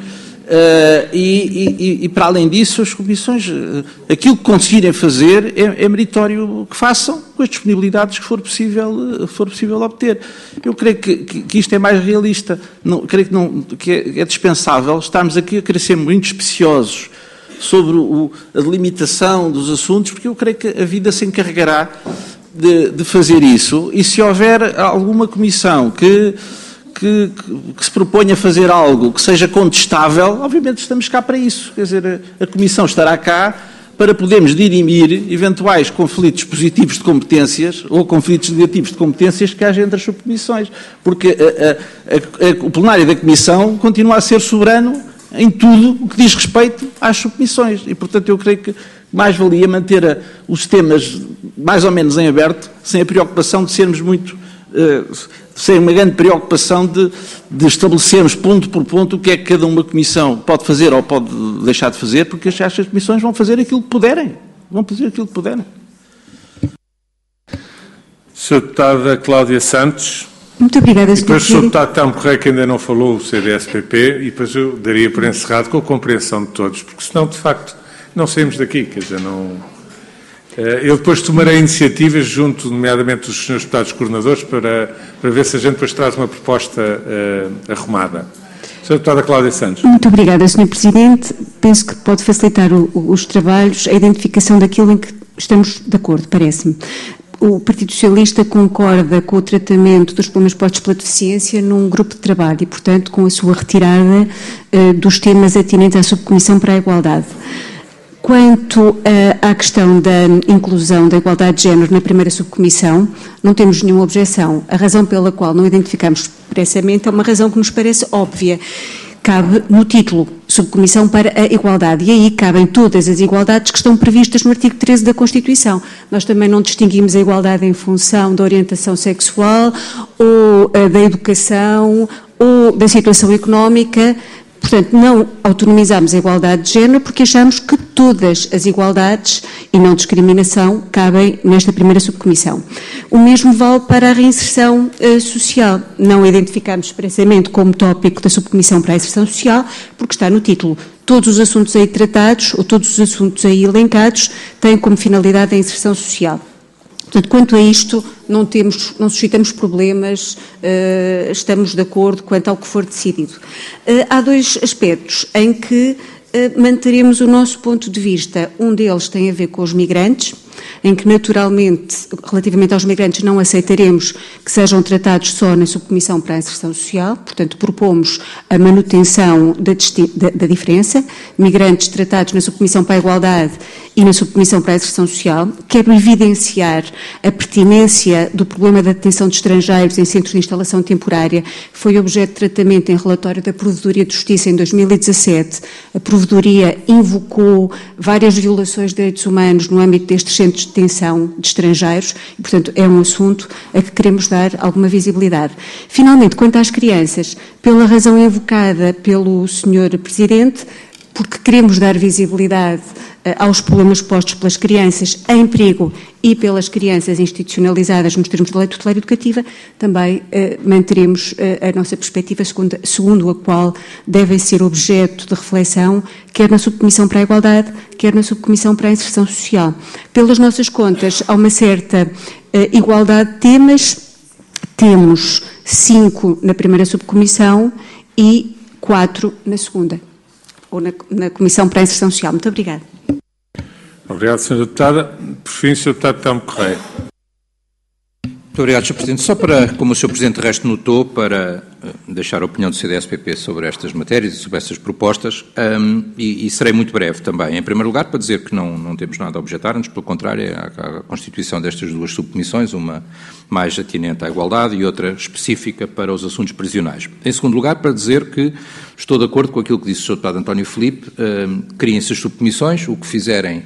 e para além disso, as comissões, aquilo que conseguirem fazer é meritório que façam, com as disponibilidades que for possível obter. Eu creio que isto é mais realista. Creio que é dispensável estarmos aqui a querer ser muito especiosos sobre a delimitação dos assuntos, porque eu creio que a vida se encarregará de fazer isso, e se houver alguma comissão que se proponha a fazer algo que seja contestável, obviamente estamos cá para isso. Quer dizer, a Comissão estará cá para podermos dirimir eventuais conflitos positivos de competências ou conflitos negativos de competências que haja entre as subcomissões. Porque o plenário da Comissão continua a ser soberano em tudo o que diz respeito às subcomissões. E, portanto, eu creio que mais valia manter os temas mais ou menos em aberto, sem a preocupação de sermos muito... sem uma grande preocupação de estabelecermos ponto por ponto o que é que cada uma comissão pode fazer ou pode deixar de fazer, porque as comissões vão fazer aquilo que puderem. Sra. Deputada Cláudia Santos. Muito obrigada, Sr. Depois o Sr. Deputado Telmo Correia, que ainda não falou, o CDS-PP, e depois eu daria por encerrado com a compreensão de todos, porque senão, de facto, não saímos daqui, quer dizer, não... Eu depois tomarei iniciativas junto, nomeadamente, dos Srs. Deputados Coordenadores, para ver se a gente depois traz uma proposta arrumada. Sra. Deputada Cláudia Santos. Muito obrigada, Sr. Presidente. Penso que pode facilitar os trabalhos, a identificação daquilo em que estamos de acordo, parece-me. O Partido Socialista concorda com o tratamento dos problemas postos pela deficiência num grupo de trabalho e, portanto, com a sua retirada dos temas atinentes à Subcomissão para a Igualdade. Quanto à questão da inclusão da igualdade de género na primeira subcomissão, não temos nenhuma objeção. A razão pela qual não identificamos expressamente é uma razão que nos parece óbvia. Cabe no título, Subcomissão para a Igualdade, e aí cabem todas as igualdades que estão previstas no artigo 13 da Constituição. Nós também não distinguimos a igualdade em função da orientação sexual, ou da educação, ou da situação económica. Portanto, não autonomizamos a igualdade de género porque achamos que todas as igualdades e não discriminação cabem nesta primeira subcomissão. O mesmo vale para a reinserção social. Não identificamos expressamente como tópico da subcomissão para a inserção social porque está no título. Todos os assuntos aí tratados ou todos os assuntos aí elencados têm como finalidade a inserção social. Portanto, quanto a isto, não suscitamos problemas, estamos de acordo quanto ao que for decidido. Há dois aspectos em que manteremos o nosso ponto de vista. Um deles tem a ver com os migrantes, em que naturalmente, relativamente aos migrantes, não aceitaremos que sejam tratados só na subcomissão para a inserção social, portanto propomos a manutenção da diferença, migrantes tratados na subcomissão para a igualdade e na subcomissão para a inserção social. Quero evidenciar a pertinência do problema da detenção de estrangeiros em centros de instalação temporária, que foi objeto de tratamento em relatório da Provedoria de Justiça em 2017. A Provedoria invocou várias violações de direitos humanos no âmbito destes centros de detenção de estrangeiros e, portanto, é um assunto a que queremos dar alguma visibilidade. Finalmente, quanto às crianças, pela razão invocada pelo Sr. Presidente, porque queremos dar visibilidade aos problemas postos pelas crianças em perigo e pelas crianças institucionalizadas nos termos da Lei Tutelar Educativa, também manteremos a nossa perspectiva segundo a qual devem ser objeto de reflexão, quer na Subcomissão para a Igualdade, quer na Subcomissão para a Inserção Social. Pelas nossas contas, há uma certa igualdade de temas, temos 5 na primeira subcomissão e 4 na segunda, ou na Comissão para a Inserção Social. Muito obrigada. Obrigado, Sra. Deputada. Por fim, Sr. Deputado Telmo Correia. Muito obrigado, Sr. Presidente. Só para, como o Sr. Presidente de resto notou, para deixar a opinião do CDS-PP sobre estas matérias e sobre estas propostas, e serei muito breve também. Em primeiro lugar, para dizer que não temos nada a objetar-nos, pelo contrário, à constituição destas duas subcomissões, uma mais atinente à igualdade e outra específica para os assuntos prisionais. Em segundo lugar, para dizer que estou de acordo com aquilo que disse o Sr. Deputado António Filipe, criem-se as subcomissões, o que fizerem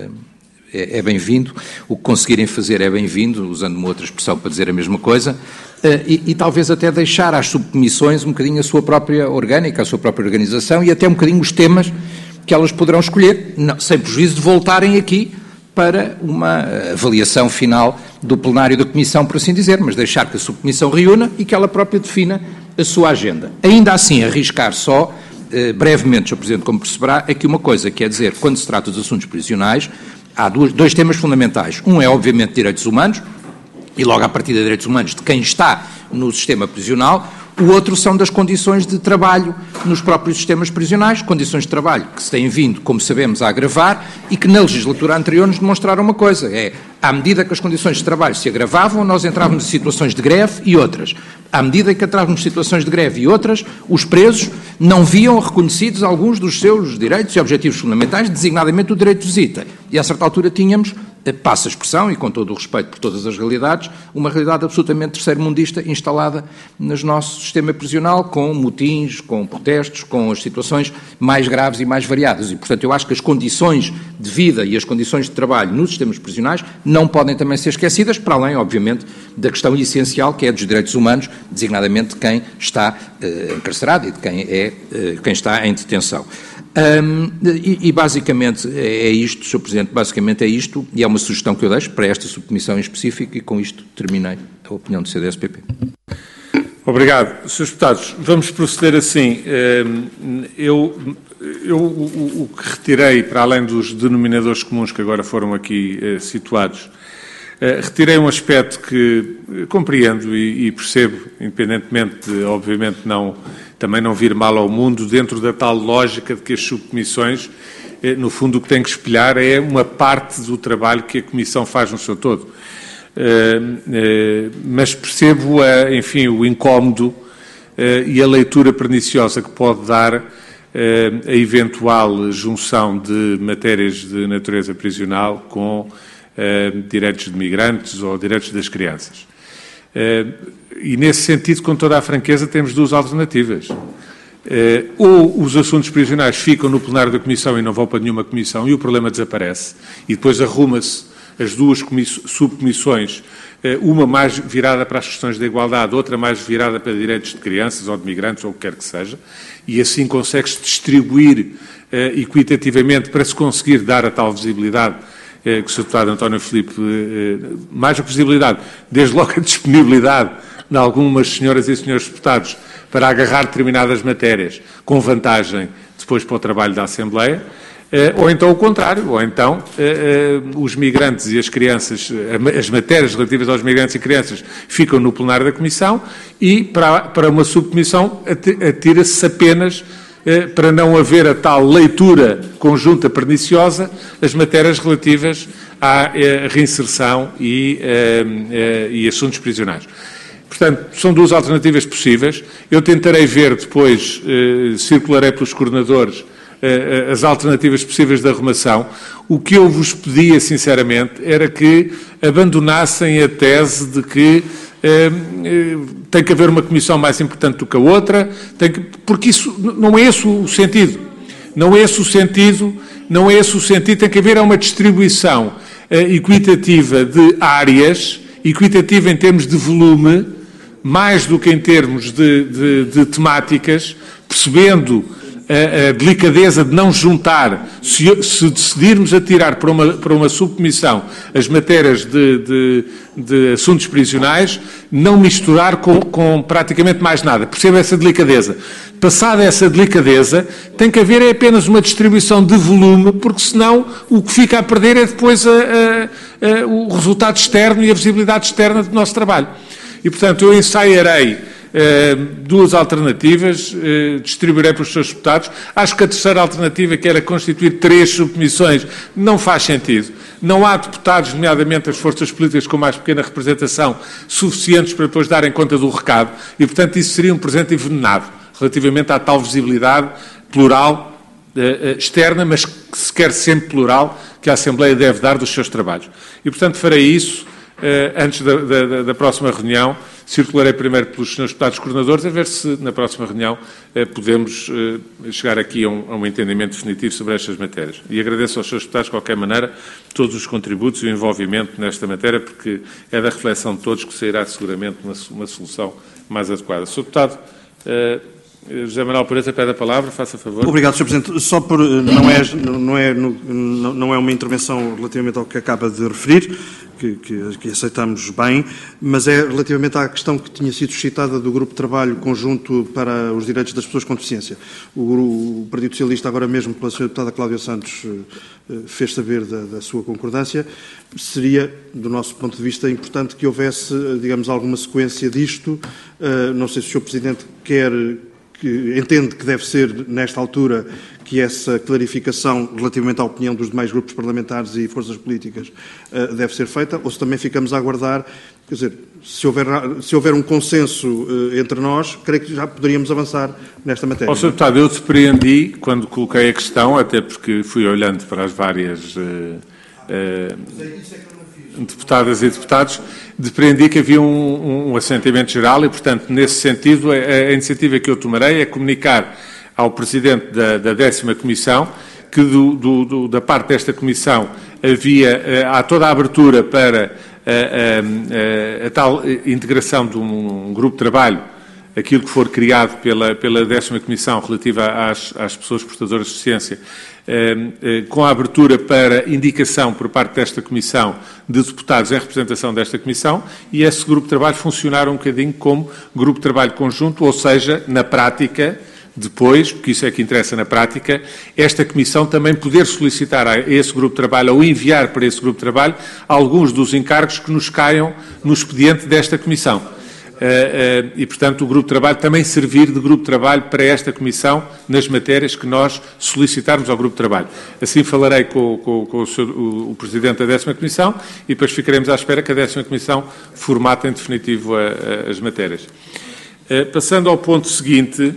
é bem-vindo, o que conseguirem fazer é bem-vindo, usando uma outra expressão para dizer a mesma coisa, e talvez até deixar às subcomissões um bocadinho a sua própria orgânica, a sua própria organização e até um bocadinho os temas que elas poderão escolher, sem prejuízo de voltarem aqui para uma avaliação final do plenário da Comissão, por assim dizer, mas deixar que a subcomissão reúna e que ela própria defina a sua agenda. Ainda assim, arriscar só, brevemente, Sr. Presidente, como perceberá, aqui uma coisa, que é dizer, quando se trata dos assuntos prisionais, há dois temas fundamentais. Um é, obviamente, direitos humanos, e logo a partir de direitos humanos de quem está no sistema prisional. O outro são das condições de trabalho nos próprios sistemas prisionais, condições de trabalho que se têm vindo, como sabemos, a agravar e que na legislatura anterior nos demonstraram uma coisa, à medida que as condições de trabalho se agravavam, nós entrávamos em situações de greve e outras. À medida que entrávamos em situações de greve e outras, os presos não viam reconhecidos alguns dos seus direitos e objetivos fundamentais, designadamente o direito de visita. E a certa altura tínhamos, passa a expressão, e com todo o respeito por todas as realidades, uma realidade absolutamente terceiro-mundista instalada no nosso sistema prisional, com motins, com protestos, com as situações mais graves e mais variadas. E, portanto, eu acho que as condições de vida e as condições de trabalho nos sistemas prisionais não podem também ser esquecidas, para além, obviamente, da questão essencial, que é dos direitos humanos, designadamente de quem está encarcerado e de quem está em detenção. E basicamente é isto, Sr. Presidente, basicamente é isto, e é uma sugestão que eu deixo para esta subcomissão em específico, e com isto terminei a opinião do CDS-PP. Obrigado. Srs. Deputados, vamos proceder assim. O que retirei, para além dos denominadores comuns que agora foram aqui situados, retirei um aspecto que compreendo e percebo, independentemente de, obviamente, também não vir mal ao mundo, dentro da tal lógica de que as subcomissões, no fundo, o que têm que espelhar é uma parte do trabalho que a Comissão faz no seu todo. Mas percebo, enfim, o incómodo e a leitura perniciosa que pode dar a eventual junção de matérias de natureza prisional com direitos de migrantes ou direitos das crianças. E, nesse sentido, com toda a franqueza, temos duas alternativas. Ou os assuntos prisionais ficam no plenário da Comissão e não vão para nenhuma comissão e o problema desaparece, e depois arruma-se as duas subcomissões, uma mais virada para as questões da igualdade, outra mais virada para direitos de crianças ou de migrantes ou o que quer que seja, e assim consegue-se distribuir equitativamente para se conseguir dar a tal visibilidade que o Sr. Deputado António Filipe, mais a visibilidade, desde logo a disponibilidade de algumas senhoras e senhores deputados para agarrar determinadas matérias com vantagem depois para o trabalho da Assembleia, ou então o contrário, ou então os migrantes e as crianças, as matérias relativas aos migrantes e crianças ficam no plenário da Comissão e para uma subcomissão atira-se apenas, para não haver a tal leitura conjunta perniciosa, as matérias relativas à reinserção e assuntos prisionais. Portanto, são duas alternativas possíveis. Eu tentarei ver depois, circularei pelos coordenadores, as alternativas possíveis de arrumação. O que eu vos pedia, sinceramente, era que abandonassem a tese de que tem que haver uma comissão mais importante do que a outra, porque isso não é esse o sentido. Não é esse o sentido, não é esse o sentido. Tem que haver uma distribuição equitativa de áreas, equitativa em termos de volume, mais do que em termos de temáticas, percebendo a delicadeza de não juntar, se decidirmos atirar para uma subcomissão as matérias de assuntos prisionais, não misturar com praticamente mais nada. Perceba essa delicadeza. Passada essa delicadeza, tem que haver apenas uma distribuição de volume, porque senão o que fica a perder é depois o resultado externo e a visibilidade externa do nosso trabalho. E, portanto, eu ensaiarei duas alternativas, distribuirei para os seus deputados. Acho que a terceira alternativa, que era constituir 3 subcomissões, não faz sentido. Não há deputados, nomeadamente as forças políticas com mais pequena representação, suficientes para depois darem conta do recado e, portanto, isso seria um presente envenenado relativamente à tal visibilidade plural externa, mas que se quer sempre plural, que a Assembleia deve dar dos seus trabalhos. E, portanto, farei isso antes da próxima reunião. Circularei primeiro pelos senhores deputados coordenadores, a ver se na próxima reunião podemos chegar aqui a um entendimento definitivo sobre estas matérias. E agradeço aos senhores deputados, de qualquer maneira, todos os contributos e o envolvimento nesta matéria, porque é da reflexão de todos que sairá seguramente uma solução mais adequada. Sr. Deputado, José Manuel Pereira pede a palavra, faça favor. Obrigado, Sr. Presidente. Só por não é uma intervenção relativamente ao que acaba de referir, que aceitamos bem, mas é relativamente à questão que tinha sido suscitada do Grupo de Trabalho Conjunto para os Direitos das Pessoas com Deficiência. O Partido Socialista, agora mesmo pela Sra. Deputada Cláudia Santos, fez saber da sua concordância. Seria, do nosso ponto de vista, importante que houvesse, digamos, alguma sequência disto. Não sei se o Sr. Presidente entende que deve ser, nesta altura, que essa clarificação relativamente à opinião dos demais grupos parlamentares e forças políticas deve ser feita, ou se também ficamos a aguardar, quer dizer, se houver um consenso entre nós, creio que já poderíamos avançar nesta matéria. Sr. Deputado, eu surpreendi quando coloquei a questão, até porque fui olhando para as várias deputadas e deputados, depreendi que havia um assentimento geral e, portanto, nesse sentido, a iniciativa que eu tomarei é comunicar ao Presidente da 10ª Comissão que da parte desta Comissão há toda a abertura para a tal integração de um grupo de trabalho, aquilo que for criado pela 10ª Comissão relativa às pessoas portadoras de deficiência, com a abertura para indicação por parte desta Comissão de deputados em representação desta Comissão, e esse grupo de trabalho funcionar um bocadinho como grupo de trabalho conjunto, ou seja, na prática, depois, porque isso é que interessa na prática, esta Comissão também poder solicitar a esse grupo de trabalho ou enviar para esse grupo de trabalho alguns dos encargos que nos caiam no expediente desta Comissão. E, portanto, o grupo de trabalho também servir de grupo de trabalho para esta Comissão nas matérias que nós solicitarmos ao grupo de trabalho. Assim falarei com o Presidente da 10ª Comissão e depois ficaremos à espera que a 10ª Comissão formate em definitivo as matérias. Passando ao ponto seguinte,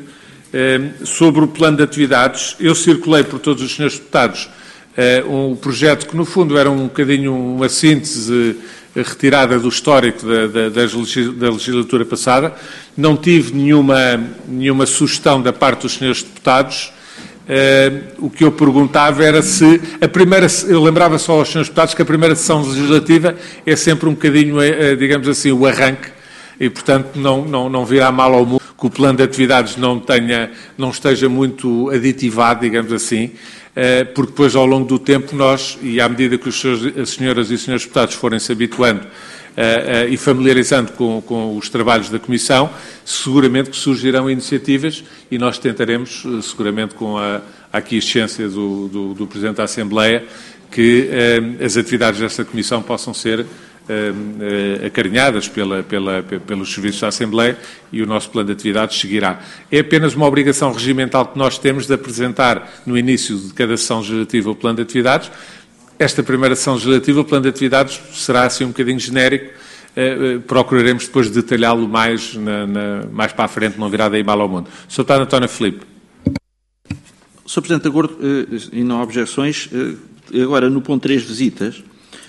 Sobre o plano de atividades, eu circulei por todos os senhores deputados um projeto que, no fundo, era um bocadinho uma síntese retirada do histórico da legislatura passada. Não tive nenhuma sugestão da parte dos senhores deputados. O que eu perguntava era se eu lembrava só aos senhores deputados que a primeira sessão legislativa é sempre um bocadinho, digamos assim, o arranque, e, portanto, não virá mal ao mundo que o plano de atividades não esteja muito aditivado, digamos assim, porque depois, ao longo do tempo, nós, e à medida que as senhoras e os senhores deputados forem se habituando e familiarizando com os trabalhos da Comissão, seguramente que surgirão iniciativas e nós tentaremos, seguramente com a aquiescência do Presidente da Assembleia, que as atividades desta Comissão possam ser acarinhadas pelos serviços da Assembleia e o nosso plano de atividades seguirá. É apenas uma obrigação regimental que nós temos de apresentar no início de cada sessão legislativa o plano de atividades. Esta primeira sessão legislativa, o plano de atividades, será assim um bocadinho genérico. Procuraremos depois detalhá-lo mais para a frente, não virá daí mal ao mundo. Sr. Deputado António Filipe. Sr. Presidente, de acordo, e não há objeções, agora no ponto 3, visitas,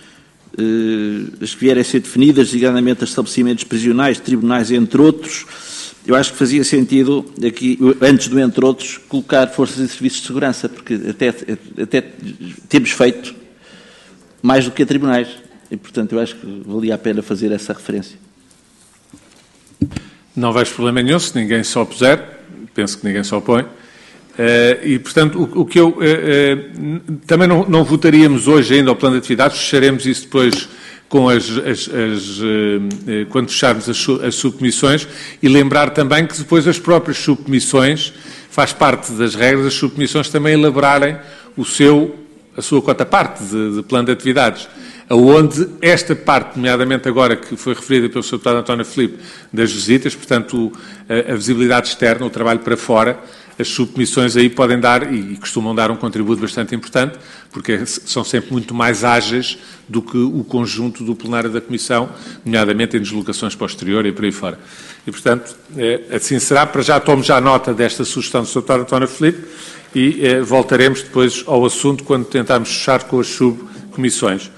as que vierem a ser definidas, designadamente estabelecimentos prisionais, tribunais, entre outros, eu acho que fazia sentido, aqui, antes do entre outros, colocar forças e serviços de segurança, porque até temos feito mais do que a tribunais, e, portanto, eu acho que valia a pena fazer essa referência. Não vejo problema nenhum, se ninguém se opuser, penso que ninguém se opõe. E, portanto, o que eu... também não votaríamos hoje ainda ao plano de atividades, fecharemos isso depois com quando fecharmos as subcomissões, e lembrar também que depois as próprias subcomissões, faz parte das regras, as subcomissões também elaborarem a sua cota-parte de plano de atividades, onde esta parte, nomeadamente agora que foi referida pelo Sr. Deputado António Filipe, das visitas, portanto, a visibilidade externa, o trabalho para fora, as subcomissões aí podem dar, e costumam dar, um contributo bastante importante, porque são sempre muito mais ágeis do que o conjunto do plenário da Comissão, nomeadamente em deslocações para o exterior e por aí fora. E, portanto, assim será. Para já tomo já nota desta sugestão do Sr. Deputado António Filipe e voltaremos depois ao assunto quando tentarmos fechar com as subcomissões.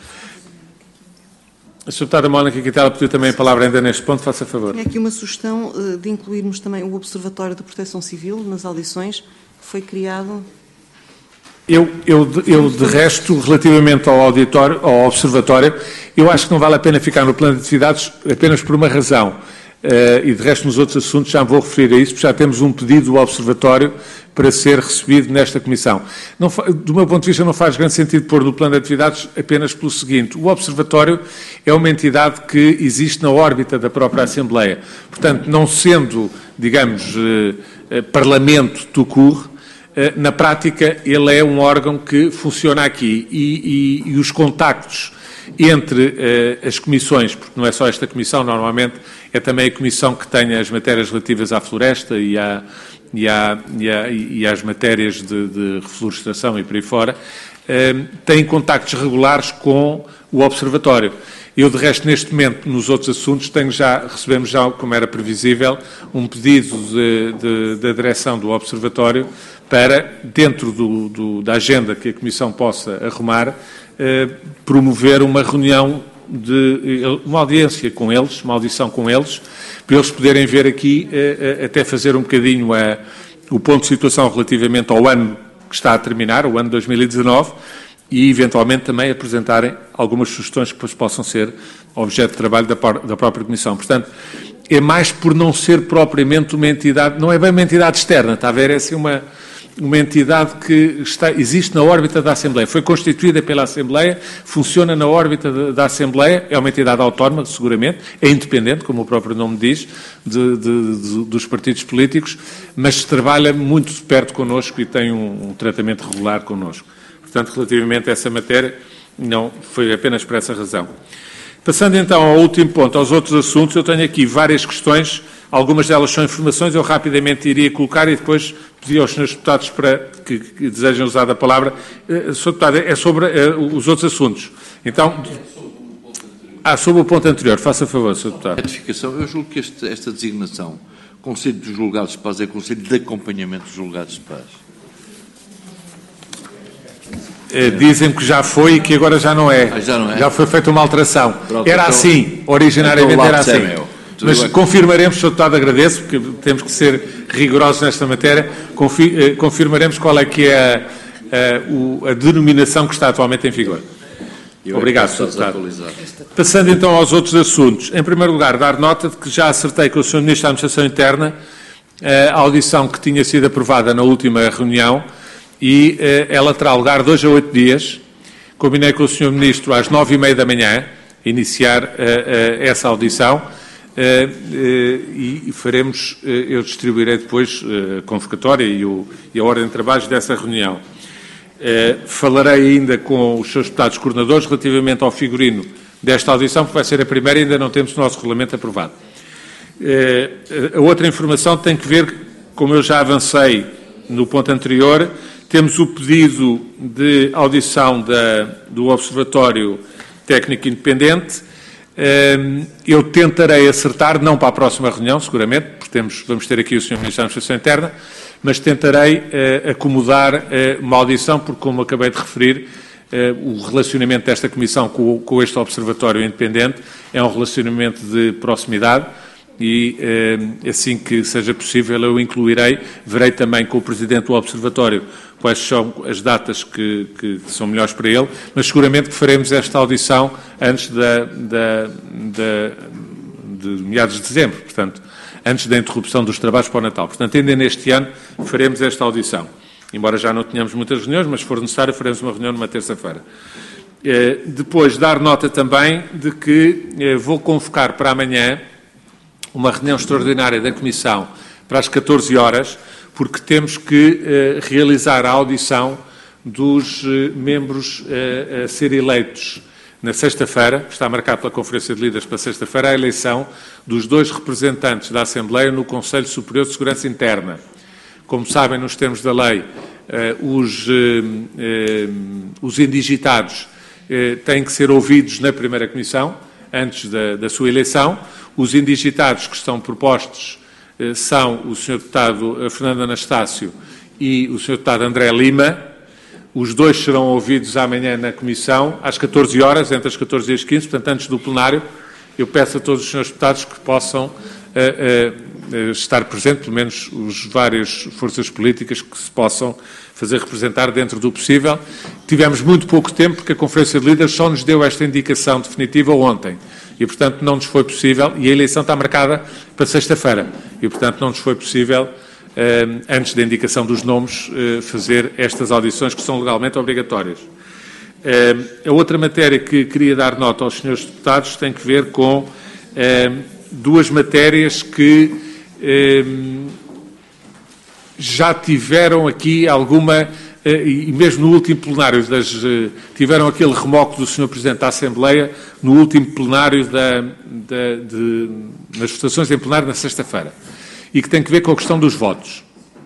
A Sra. Deputada Mónica Quintela pediu também a palavra ainda neste ponto, faça favor. É aqui uma sugestão de incluirmos também o Observatório de Proteção Civil nas audições, que foi criado... Eu, de resto, relativamente ao Observatório, eu acho que não vale a pena ficar no plano de atividades apenas por uma razão. E, de resto, nos outros assuntos já me vou referir a isso, porque já temos um pedido do Observatório para ser recebido nesta Comissão. Do meu ponto de vista, não faz grande sentido pôr no plano de atividades apenas pelo seguinte: o Observatório é uma entidade que existe na órbita da própria Assembleia. Portanto, não sendo, digamos, Parlamento tout court, na prática ele é um órgão que funciona aqui e os contactos entre as comissões, porque não é só esta comissão, normalmente é também a comissão que tem as matérias relativas à floresta e às matérias de reflorestação e por aí fora, têm contactos regulares com o Observatório. Eu, de resto, neste momento, nos outros assuntos, recebemos já, como era previsível, um pedido da direção do Observatório para, dentro da agenda que a Comissão possa arrumar, promover uma reunião, uma audiência com eles, uma audição com eles, para eles poderem ver aqui, até fazer um bocadinho o ponto de situação relativamente ao ano que está a terminar, o ano 2019, e eventualmente também apresentarem algumas sugestões que depois possam ser objeto de trabalho da própria Comissão. Portanto, é mais por não ser propriamente uma entidade, não é bem uma entidade externa, está a ver? É assim uma entidade que existe na órbita da Assembleia. Foi constituída pela Assembleia, funciona na órbita da Assembleia, é uma entidade autónoma, seguramente, é independente, como o próprio nome diz, dos partidos políticos, mas trabalha muito de perto connosco e tem um tratamento regular connosco. Portanto, relativamente a essa matéria, não foi apenas por essa razão. Passando então ao último ponto, aos outros assuntos, eu tenho aqui várias questões, algumas delas são informações, eu rapidamente iria colocar e depois pedir aos senhores deputados que desejem usar a palavra. Sr. Deputado, é sobre os outros assuntos. Então, sobre o ponto anterior, faça favor, Sr. Deputado. Retificação, eu julgo que esta designação Conselho dos Julgados de Paz é Conselho de Acompanhamento dos Julgados de Paz. Dizem que já foi e que agora já não é. Já não é? Já foi feita uma alteração. Pronto, era então, assim, originariamente então era assim. Mas bem. confirmaremos, Sr. Deputado, agradeço, porque temos que ser rigorosos nesta matéria, confirmaremos qual é que é a denominação que está atualmente em vigor. Obrigado, Sr. Deputado. Passando então aos outros assuntos. Em primeiro lugar, dar nota de que já acertei com o Sr. Ministro da Administração Interna a audição que tinha sido aprovada na última reunião e ela terá lugar 2 a 8 dias. Combinei com o Sr. Ministro às 9h30 da manhã iniciar essa audição e faremos, eu distribuirei depois a convocatória e a ordem de trabalhos dessa reunião. Falarei ainda com os seus deputados coordenadores relativamente ao figurino desta audição, porque vai ser a primeira e ainda não temos o nosso regulamento aprovado. A outra informação tem que ver, como eu já avancei no ponto anterior, temos o pedido de audição do Observatório Técnico Independente. Eu tentarei acertar, não para a próxima reunião, seguramente, porque vamos ter aqui o Sr. Ministro da Administração Interna, mas tentarei acomodar uma audição, porque, como acabei de referir, o relacionamento desta Comissão com este Observatório Independente é um relacionamento de proximidade e, assim que seja possível, eu incluirei, verei também com o Presidente do Observatório quais são as datas que são melhores para ele, mas seguramente que faremos esta audição antes de meados de dezembro, portanto, antes da interrupção dos trabalhos para o Natal. Portanto, ainda neste ano faremos esta audição. Embora já não tenhamos muitas reuniões, mas se for necessário faremos uma reunião numa terça-feira. Depois, dar nota também de que vou convocar para amanhã uma reunião extraordinária da Comissão para as 14 horas, porque temos que realizar a audição dos membros a ser eleitos na sexta-feira, está marcado pela Conferência de Líderes para sexta-feira, a eleição dos 2 representantes da Assembleia no Conselho Superior de Segurança Interna. Como sabem, nos termos da lei, os indigitados têm que ser ouvidos na primeira comissão, antes da sua eleição. Os indigitados que estão propostos são o Sr. Deputado Fernando Anastácio e o Sr. Deputado André Lima. Os 2 serão ouvidos amanhã na Comissão, às 14 horas, entre as 14 e as 15, portanto, antes do plenário. Eu peço a todos os senhores deputados que possam estar presentes, pelo menos as várias forças políticas que se possam fazer representar dentro do possível. Tivemos muito pouco tempo, porque a Conferência de Líderes só nos deu esta indicação definitiva ontem. E, portanto, não nos foi possível, e a eleição está marcada para sexta-feira, e, portanto, não nos foi possível, antes da indicação dos nomes, fazer estas audições que são legalmente obrigatórias. A outra matéria que queria dar nota aos senhores deputados tem que ver com 2 matérias que já tiveram aqui alguma, e mesmo no último plenário, tiveram aquele remoco do Sr. Presidente da Assembleia no último plenário nas votações em plenário na sexta-feira, e que tem que ver com a questão dos votos.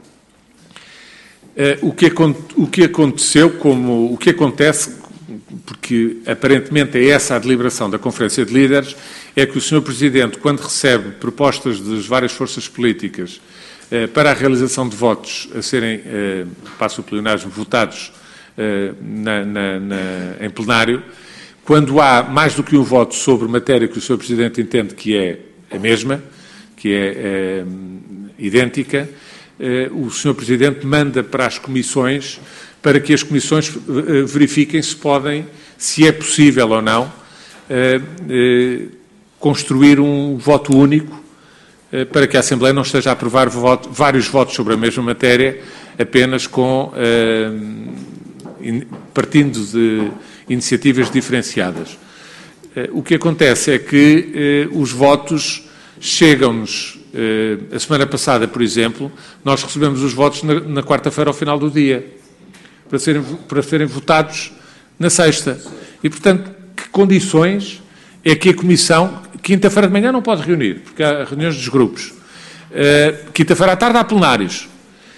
O que aconteceu, o que acontece, porque aparentemente é essa a deliberação da Conferência de Líderes, é que o Sr. Presidente, quando recebe propostas das várias forças políticas para a realização de votos a serem, passo o pleonasmo, votados em plenário, quando há mais do que um voto sobre matéria que o Sr. Presidente entende que é a mesma, que é idêntica, o Sr. Presidente manda para as comissões para que as comissões verifiquem se é possível ou não construir um voto único para que a Assembleia não esteja a aprovar vários votos sobre a mesma matéria apenas partindo de iniciativas diferenciadas. O que acontece é que os votos chegam-nos. A semana passada, por exemplo, nós recebemos os votos na quarta-feira ao final do dia, para serem votados na sexta. E, portanto, que condições é que a Comissão, quinta-feira de manhã não pode reunir, porque há reuniões dos grupos. Quinta-feira à tarde há plenários.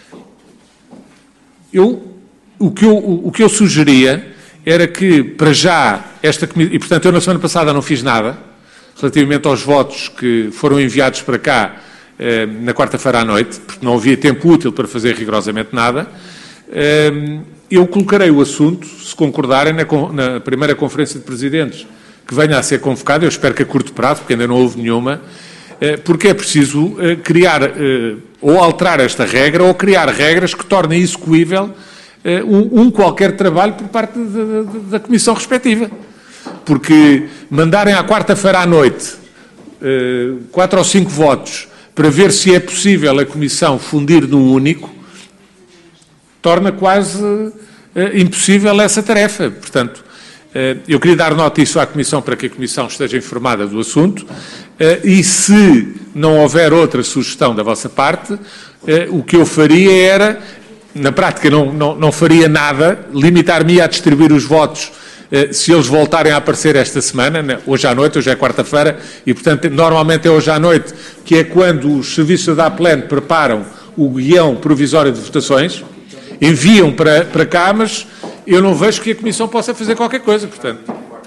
O que eu sugeria era que, para já, esta Comissão... E, portanto, eu na semana passada não fiz nada, relativamente aos votos que foram enviados para cá na quarta-feira à noite, porque não havia tempo útil para fazer rigorosamente nada. Eu colocarei o assunto, se concordarem, na primeira Conferência de Presidentes que venha a ser convocada, eu espero que a curto prazo, porque ainda não houve nenhuma, porque é preciso criar, ou alterar esta regra, ou criar regras que tornem execuível qualquer trabalho por parte da Comissão respectiva. Porque mandarem à quarta-feira à noite 4 ou 5 votos para ver se é possível a Comissão fundir num único, torna quase impossível essa tarefa. Portanto, eu queria dar nota disso à Comissão para que a Comissão esteja informada do assunto e, se não houver outra sugestão da vossa parte, o que eu faria era, na prática não faria nada, limitar-me a distribuir os votos se eles voltarem a aparecer esta semana, hoje à noite, hoje é quarta-feira, e portanto normalmente é hoje à noite, que é quando os serviços da APLEN preparam o guião provisório de votações, enviam para cá, mas eu não vejo que a Comissão possa fazer qualquer coisa, portanto.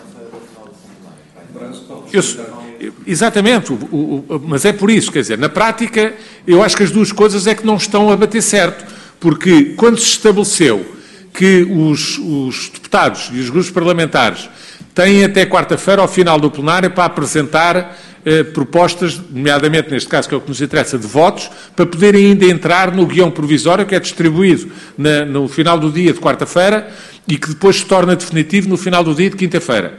Exatamente, mas é por isso, quer dizer, na prática, eu acho que as duas coisas é que não estão a bater certo, porque quando se estabeleceu que os deputados e os grupos parlamentares têm até quarta-feira, ao final do plenário, para apresentar propostas, nomeadamente, neste caso, que é o que nos interessa, de votos, para poderem ainda entrar no guião provisório que é distribuído no final do dia de quarta-feira e que depois se torna definitivo no final do dia de quinta-feira.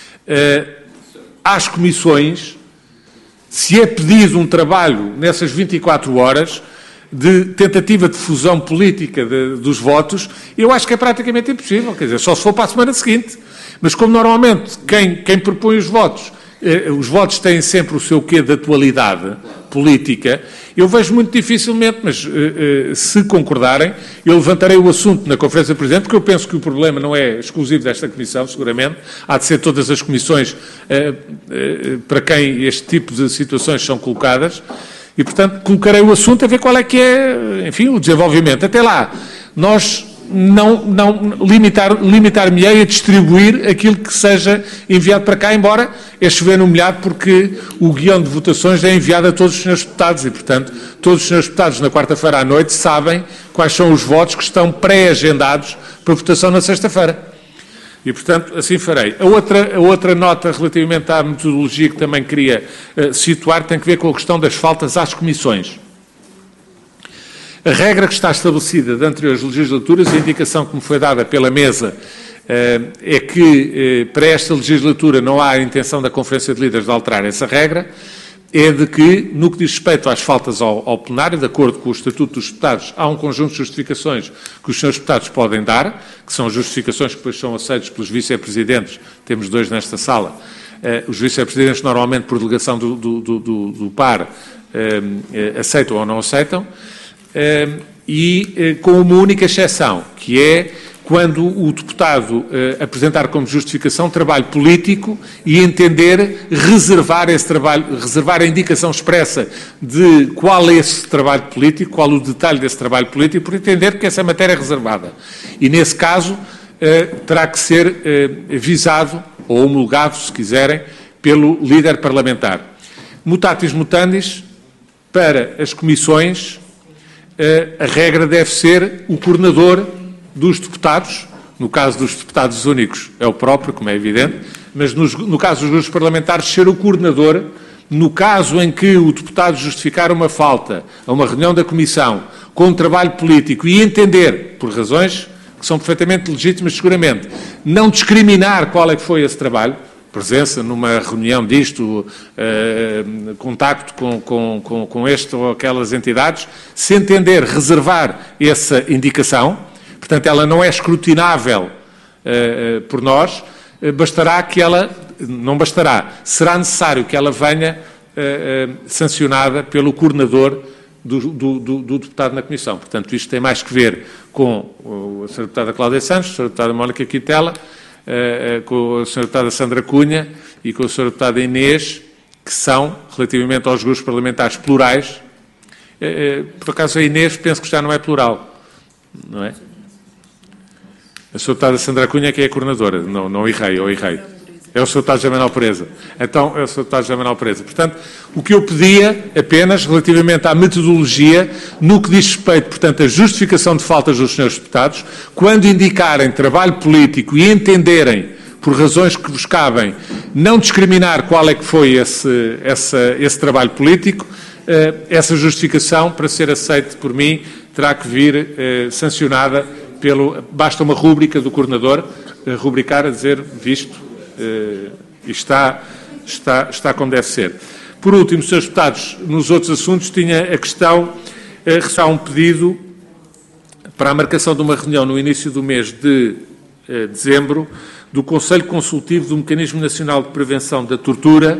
Às comissões, se é pedido um trabalho nessas 24 horas de tentativa de fusão política dos votos, eu acho que é praticamente impossível, quer dizer, só se for para a semana seguinte. Mas como normalmente quem propõe os votos têm sempre o seu quê de atualidade política, eu vejo muito dificilmente, mas se concordarem, eu levantarei o assunto na Conferência de Presidentes, porque eu penso que o problema não é exclusivo desta Comissão, seguramente, há de ser todas as comissões para quem este tipo de situações são colocadas, e, portanto, colocarei o assunto a ver qual é que é, enfim, o desenvolvimento. Até lá, nós não limitar-me-ei a distribuir aquilo que seja enviado para cá, embora é chover no molhado, porque o guião de votações é enviado a todos os senhores deputados e, portanto, todos os senhores deputados na quarta-feira à noite sabem quais são os votos que estão pré-agendados para votação na sexta-feira. E, portanto, assim farei. A outra nota relativamente à metodologia que também queria situar tem que ver com a questão das faltas às comissões. A regra que está estabelecida de anteriores legislaturas, a indicação que me foi dada pela mesa, é que para esta legislatura não há a intenção da Conferência de Líderes de alterar essa regra, é de que, no que diz respeito às faltas ao plenário, de acordo com o Estatuto dos Deputados, há um conjunto de justificações que os senhores deputados podem dar, que são justificações que depois são aceitas pelos vice-presidentes, temos 2 nesta sala, os vice-presidentes normalmente por delegação do par aceitam ou não aceitam, e com uma única exceção, que é quando o deputado apresentar como justificação trabalho político e entender reservar esse trabalho, reservar a indicação expressa de qual é esse trabalho político, qual o detalhe desse trabalho político, por entender que essa matéria é reservada. E, nesse caso, terá que ser visado ou homologado, se quiserem, pelo líder parlamentar. Mutatis mutandis, para as comissões, a regra deve ser o coordenador dos deputados, no caso dos deputados únicos é o próprio, como é evidente, mas no caso dos grupos parlamentares ser o coordenador, no caso em que o deputado justificar uma falta a uma reunião da Comissão com um trabalho político e entender, por razões que são perfeitamente legítimas seguramente, não discriminar qual é que foi esse trabalho, presença numa reunião disto, contacto com este ou aquelas entidades, se entender reservar essa indicação, portanto, ela não é escrutinável por nós, não bastará, será necessário que ela venha sancionada pelo coordenador do deputado na Comissão. Portanto, isto tem mais que ver com a Sra. Deputada Cláudia Santos, a Sra. Deputada Mónica Quintela, com a Sra. Deputada Sandra Cunha e com a Sra. Deputada Inês, que são, relativamente aos grupos parlamentares plurais, por acaso a Inês penso que já não é plural, não é? A Sra. Deputada Sandra Cunha é que é a coordenadora, não errei, ou errei. É o Sr. Deputado José Manuel Pereza. Então, é o Sr. Deputado José Manuel Pereza. Portanto, o que eu pedia apenas, relativamente à metodologia, no que diz respeito, portanto, à justificação de faltas dos senhores deputados, quando indicarem trabalho político e entenderem, por razões que vos cabem, não discriminar qual é que foi esse trabalho político, essa justificação, para ser aceite por mim, terá que vir sancionada basta uma rúbrica do coordenador, rubricar a dizer visto, e está como deve ser. Por último, Srs. Deputados, nos outros assuntos tinha a questão, há um pedido para a marcação de uma reunião no início do mês de dezembro do Conselho Consultivo do Mecanismo Nacional de Prevenção da Tortura,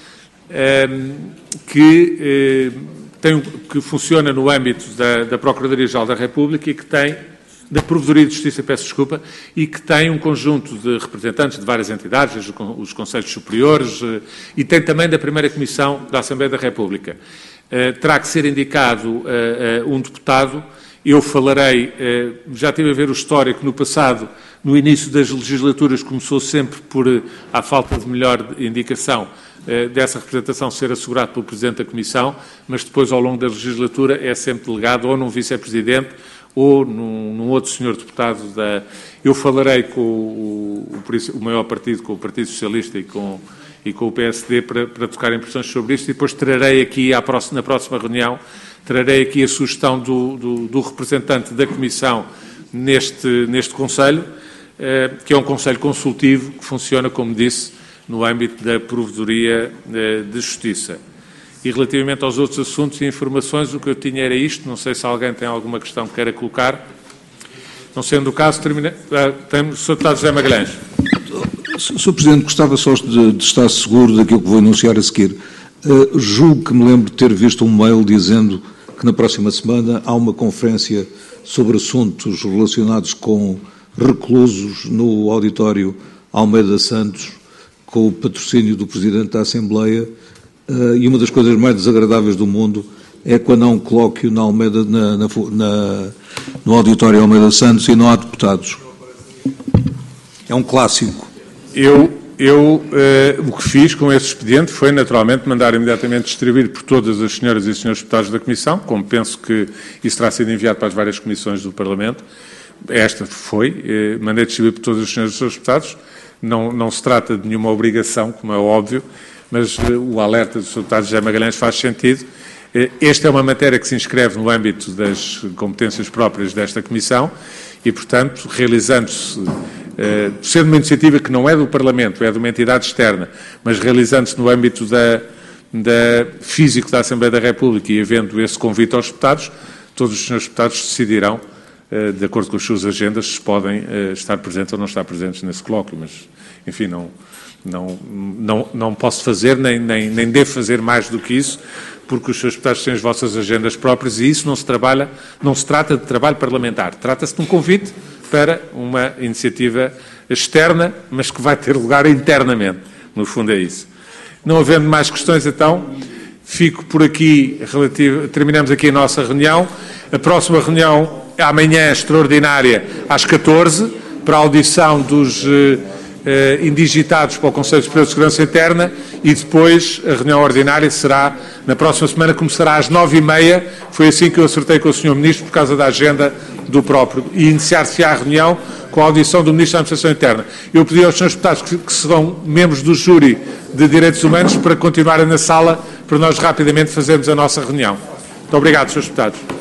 que funciona no âmbito da Procuradoria-Geral da República e que tem, da Provedoria de Justiça, peço desculpa, e que tem um conjunto de representantes de várias entidades, os Conselhos Superiores, e tem também da Primeira Comissão da Assembleia da República. Terá que ser indicado um deputado. Eu falarei, já tive a ver o histórico no passado, no início das legislaturas começou sempre por, à falta de melhor indicação, dessa representação ser assegurado pelo Presidente da Comissão, mas depois, ao longo da legislatura, é sempre delegado ou num Vice-Presidente ou num outro senhor deputado da... Eu falarei com o maior partido, com o Partido Socialista e com o PSD para tocar impressões sobre isto e depois trarei aqui, na próxima reunião, trarei aqui a sugestão do representante da Comissão neste Conselho, que é um Conselho consultivo que funciona, como disse, no âmbito da Provedoria de Justiça. E relativamente aos outros assuntos e informações, o que eu tinha era isto. Não sei se alguém tem alguma questão que queira colocar. Não sendo o caso, temos o Sr. Deputado José Magalhães. Sr. Presidente, gostava só de estar seguro daquilo que vou enunciar a seguir. Julgo que me lembro de ter visto um mail dizendo que na próxima semana há uma conferência sobre assuntos relacionados com reclusos no auditório Almeida Santos, com o patrocínio do Presidente da Assembleia, e uma das coisas mais desagradáveis do mundo é quando há um colóquio na Almeida, no auditório Almeida Santos e não há deputados. É um clássico. O que fiz com esse expediente foi, naturalmente, mandar imediatamente distribuir por todas as senhoras e senhores deputados da Comissão, como penso que isso terá sido enviado para as várias comissões do Parlamento. Esta foi, mandei distribuir por todas as senhoras e senhores deputados. Não se trata de nenhuma obrigação, como é óbvio, mas o alerta do Sr. Deputado José Magalhães faz sentido. Esta é uma matéria que se inscreve no âmbito das competências próprias desta Comissão e, portanto, realizando-se, sendo uma iniciativa que não é do Parlamento, é de uma entidade externa, mas realizando-se no âmbito físico da Assembleia da República e havendo esse convite aos deputados, todos os senhores deputados decidirão, de acordo com as suas agendas, se podem estar presentes ou não estar presentes nesse colóquio, mas, enfim, não posso fazer, nem devo fazer mais do que isso, porque os seus deputados têm as vossas agendas próprias e isso não se trata de trabalho parlamentar. Trata-se de um convite para uma iniciativa externa, mas que vai ter lugar internamente. No fundo é isso. Não havendo mais questões, então, fico por aqui, terminamos aqui a nossa reunião. A próxima reunião, amanhã, extraordinária, às 14, para a audição dos indigitados para o Conselho Superior de Segurança Interna e depois a reunião ordinária será na próxima semana, começará às 9h30, foi assim que eu acertei com o Sr. Ministro por causa da agenda do próprio, e iniciar-se-á a reunião com a audição do Ministro da Administração Interna. Eu pedi aos Srs. Deputados que serão membros do júri de Direitos Humanos para continuarem na sala, para nós rapidamente fazermos a nossa reunião. Muito obrigado, Srs. Deputados.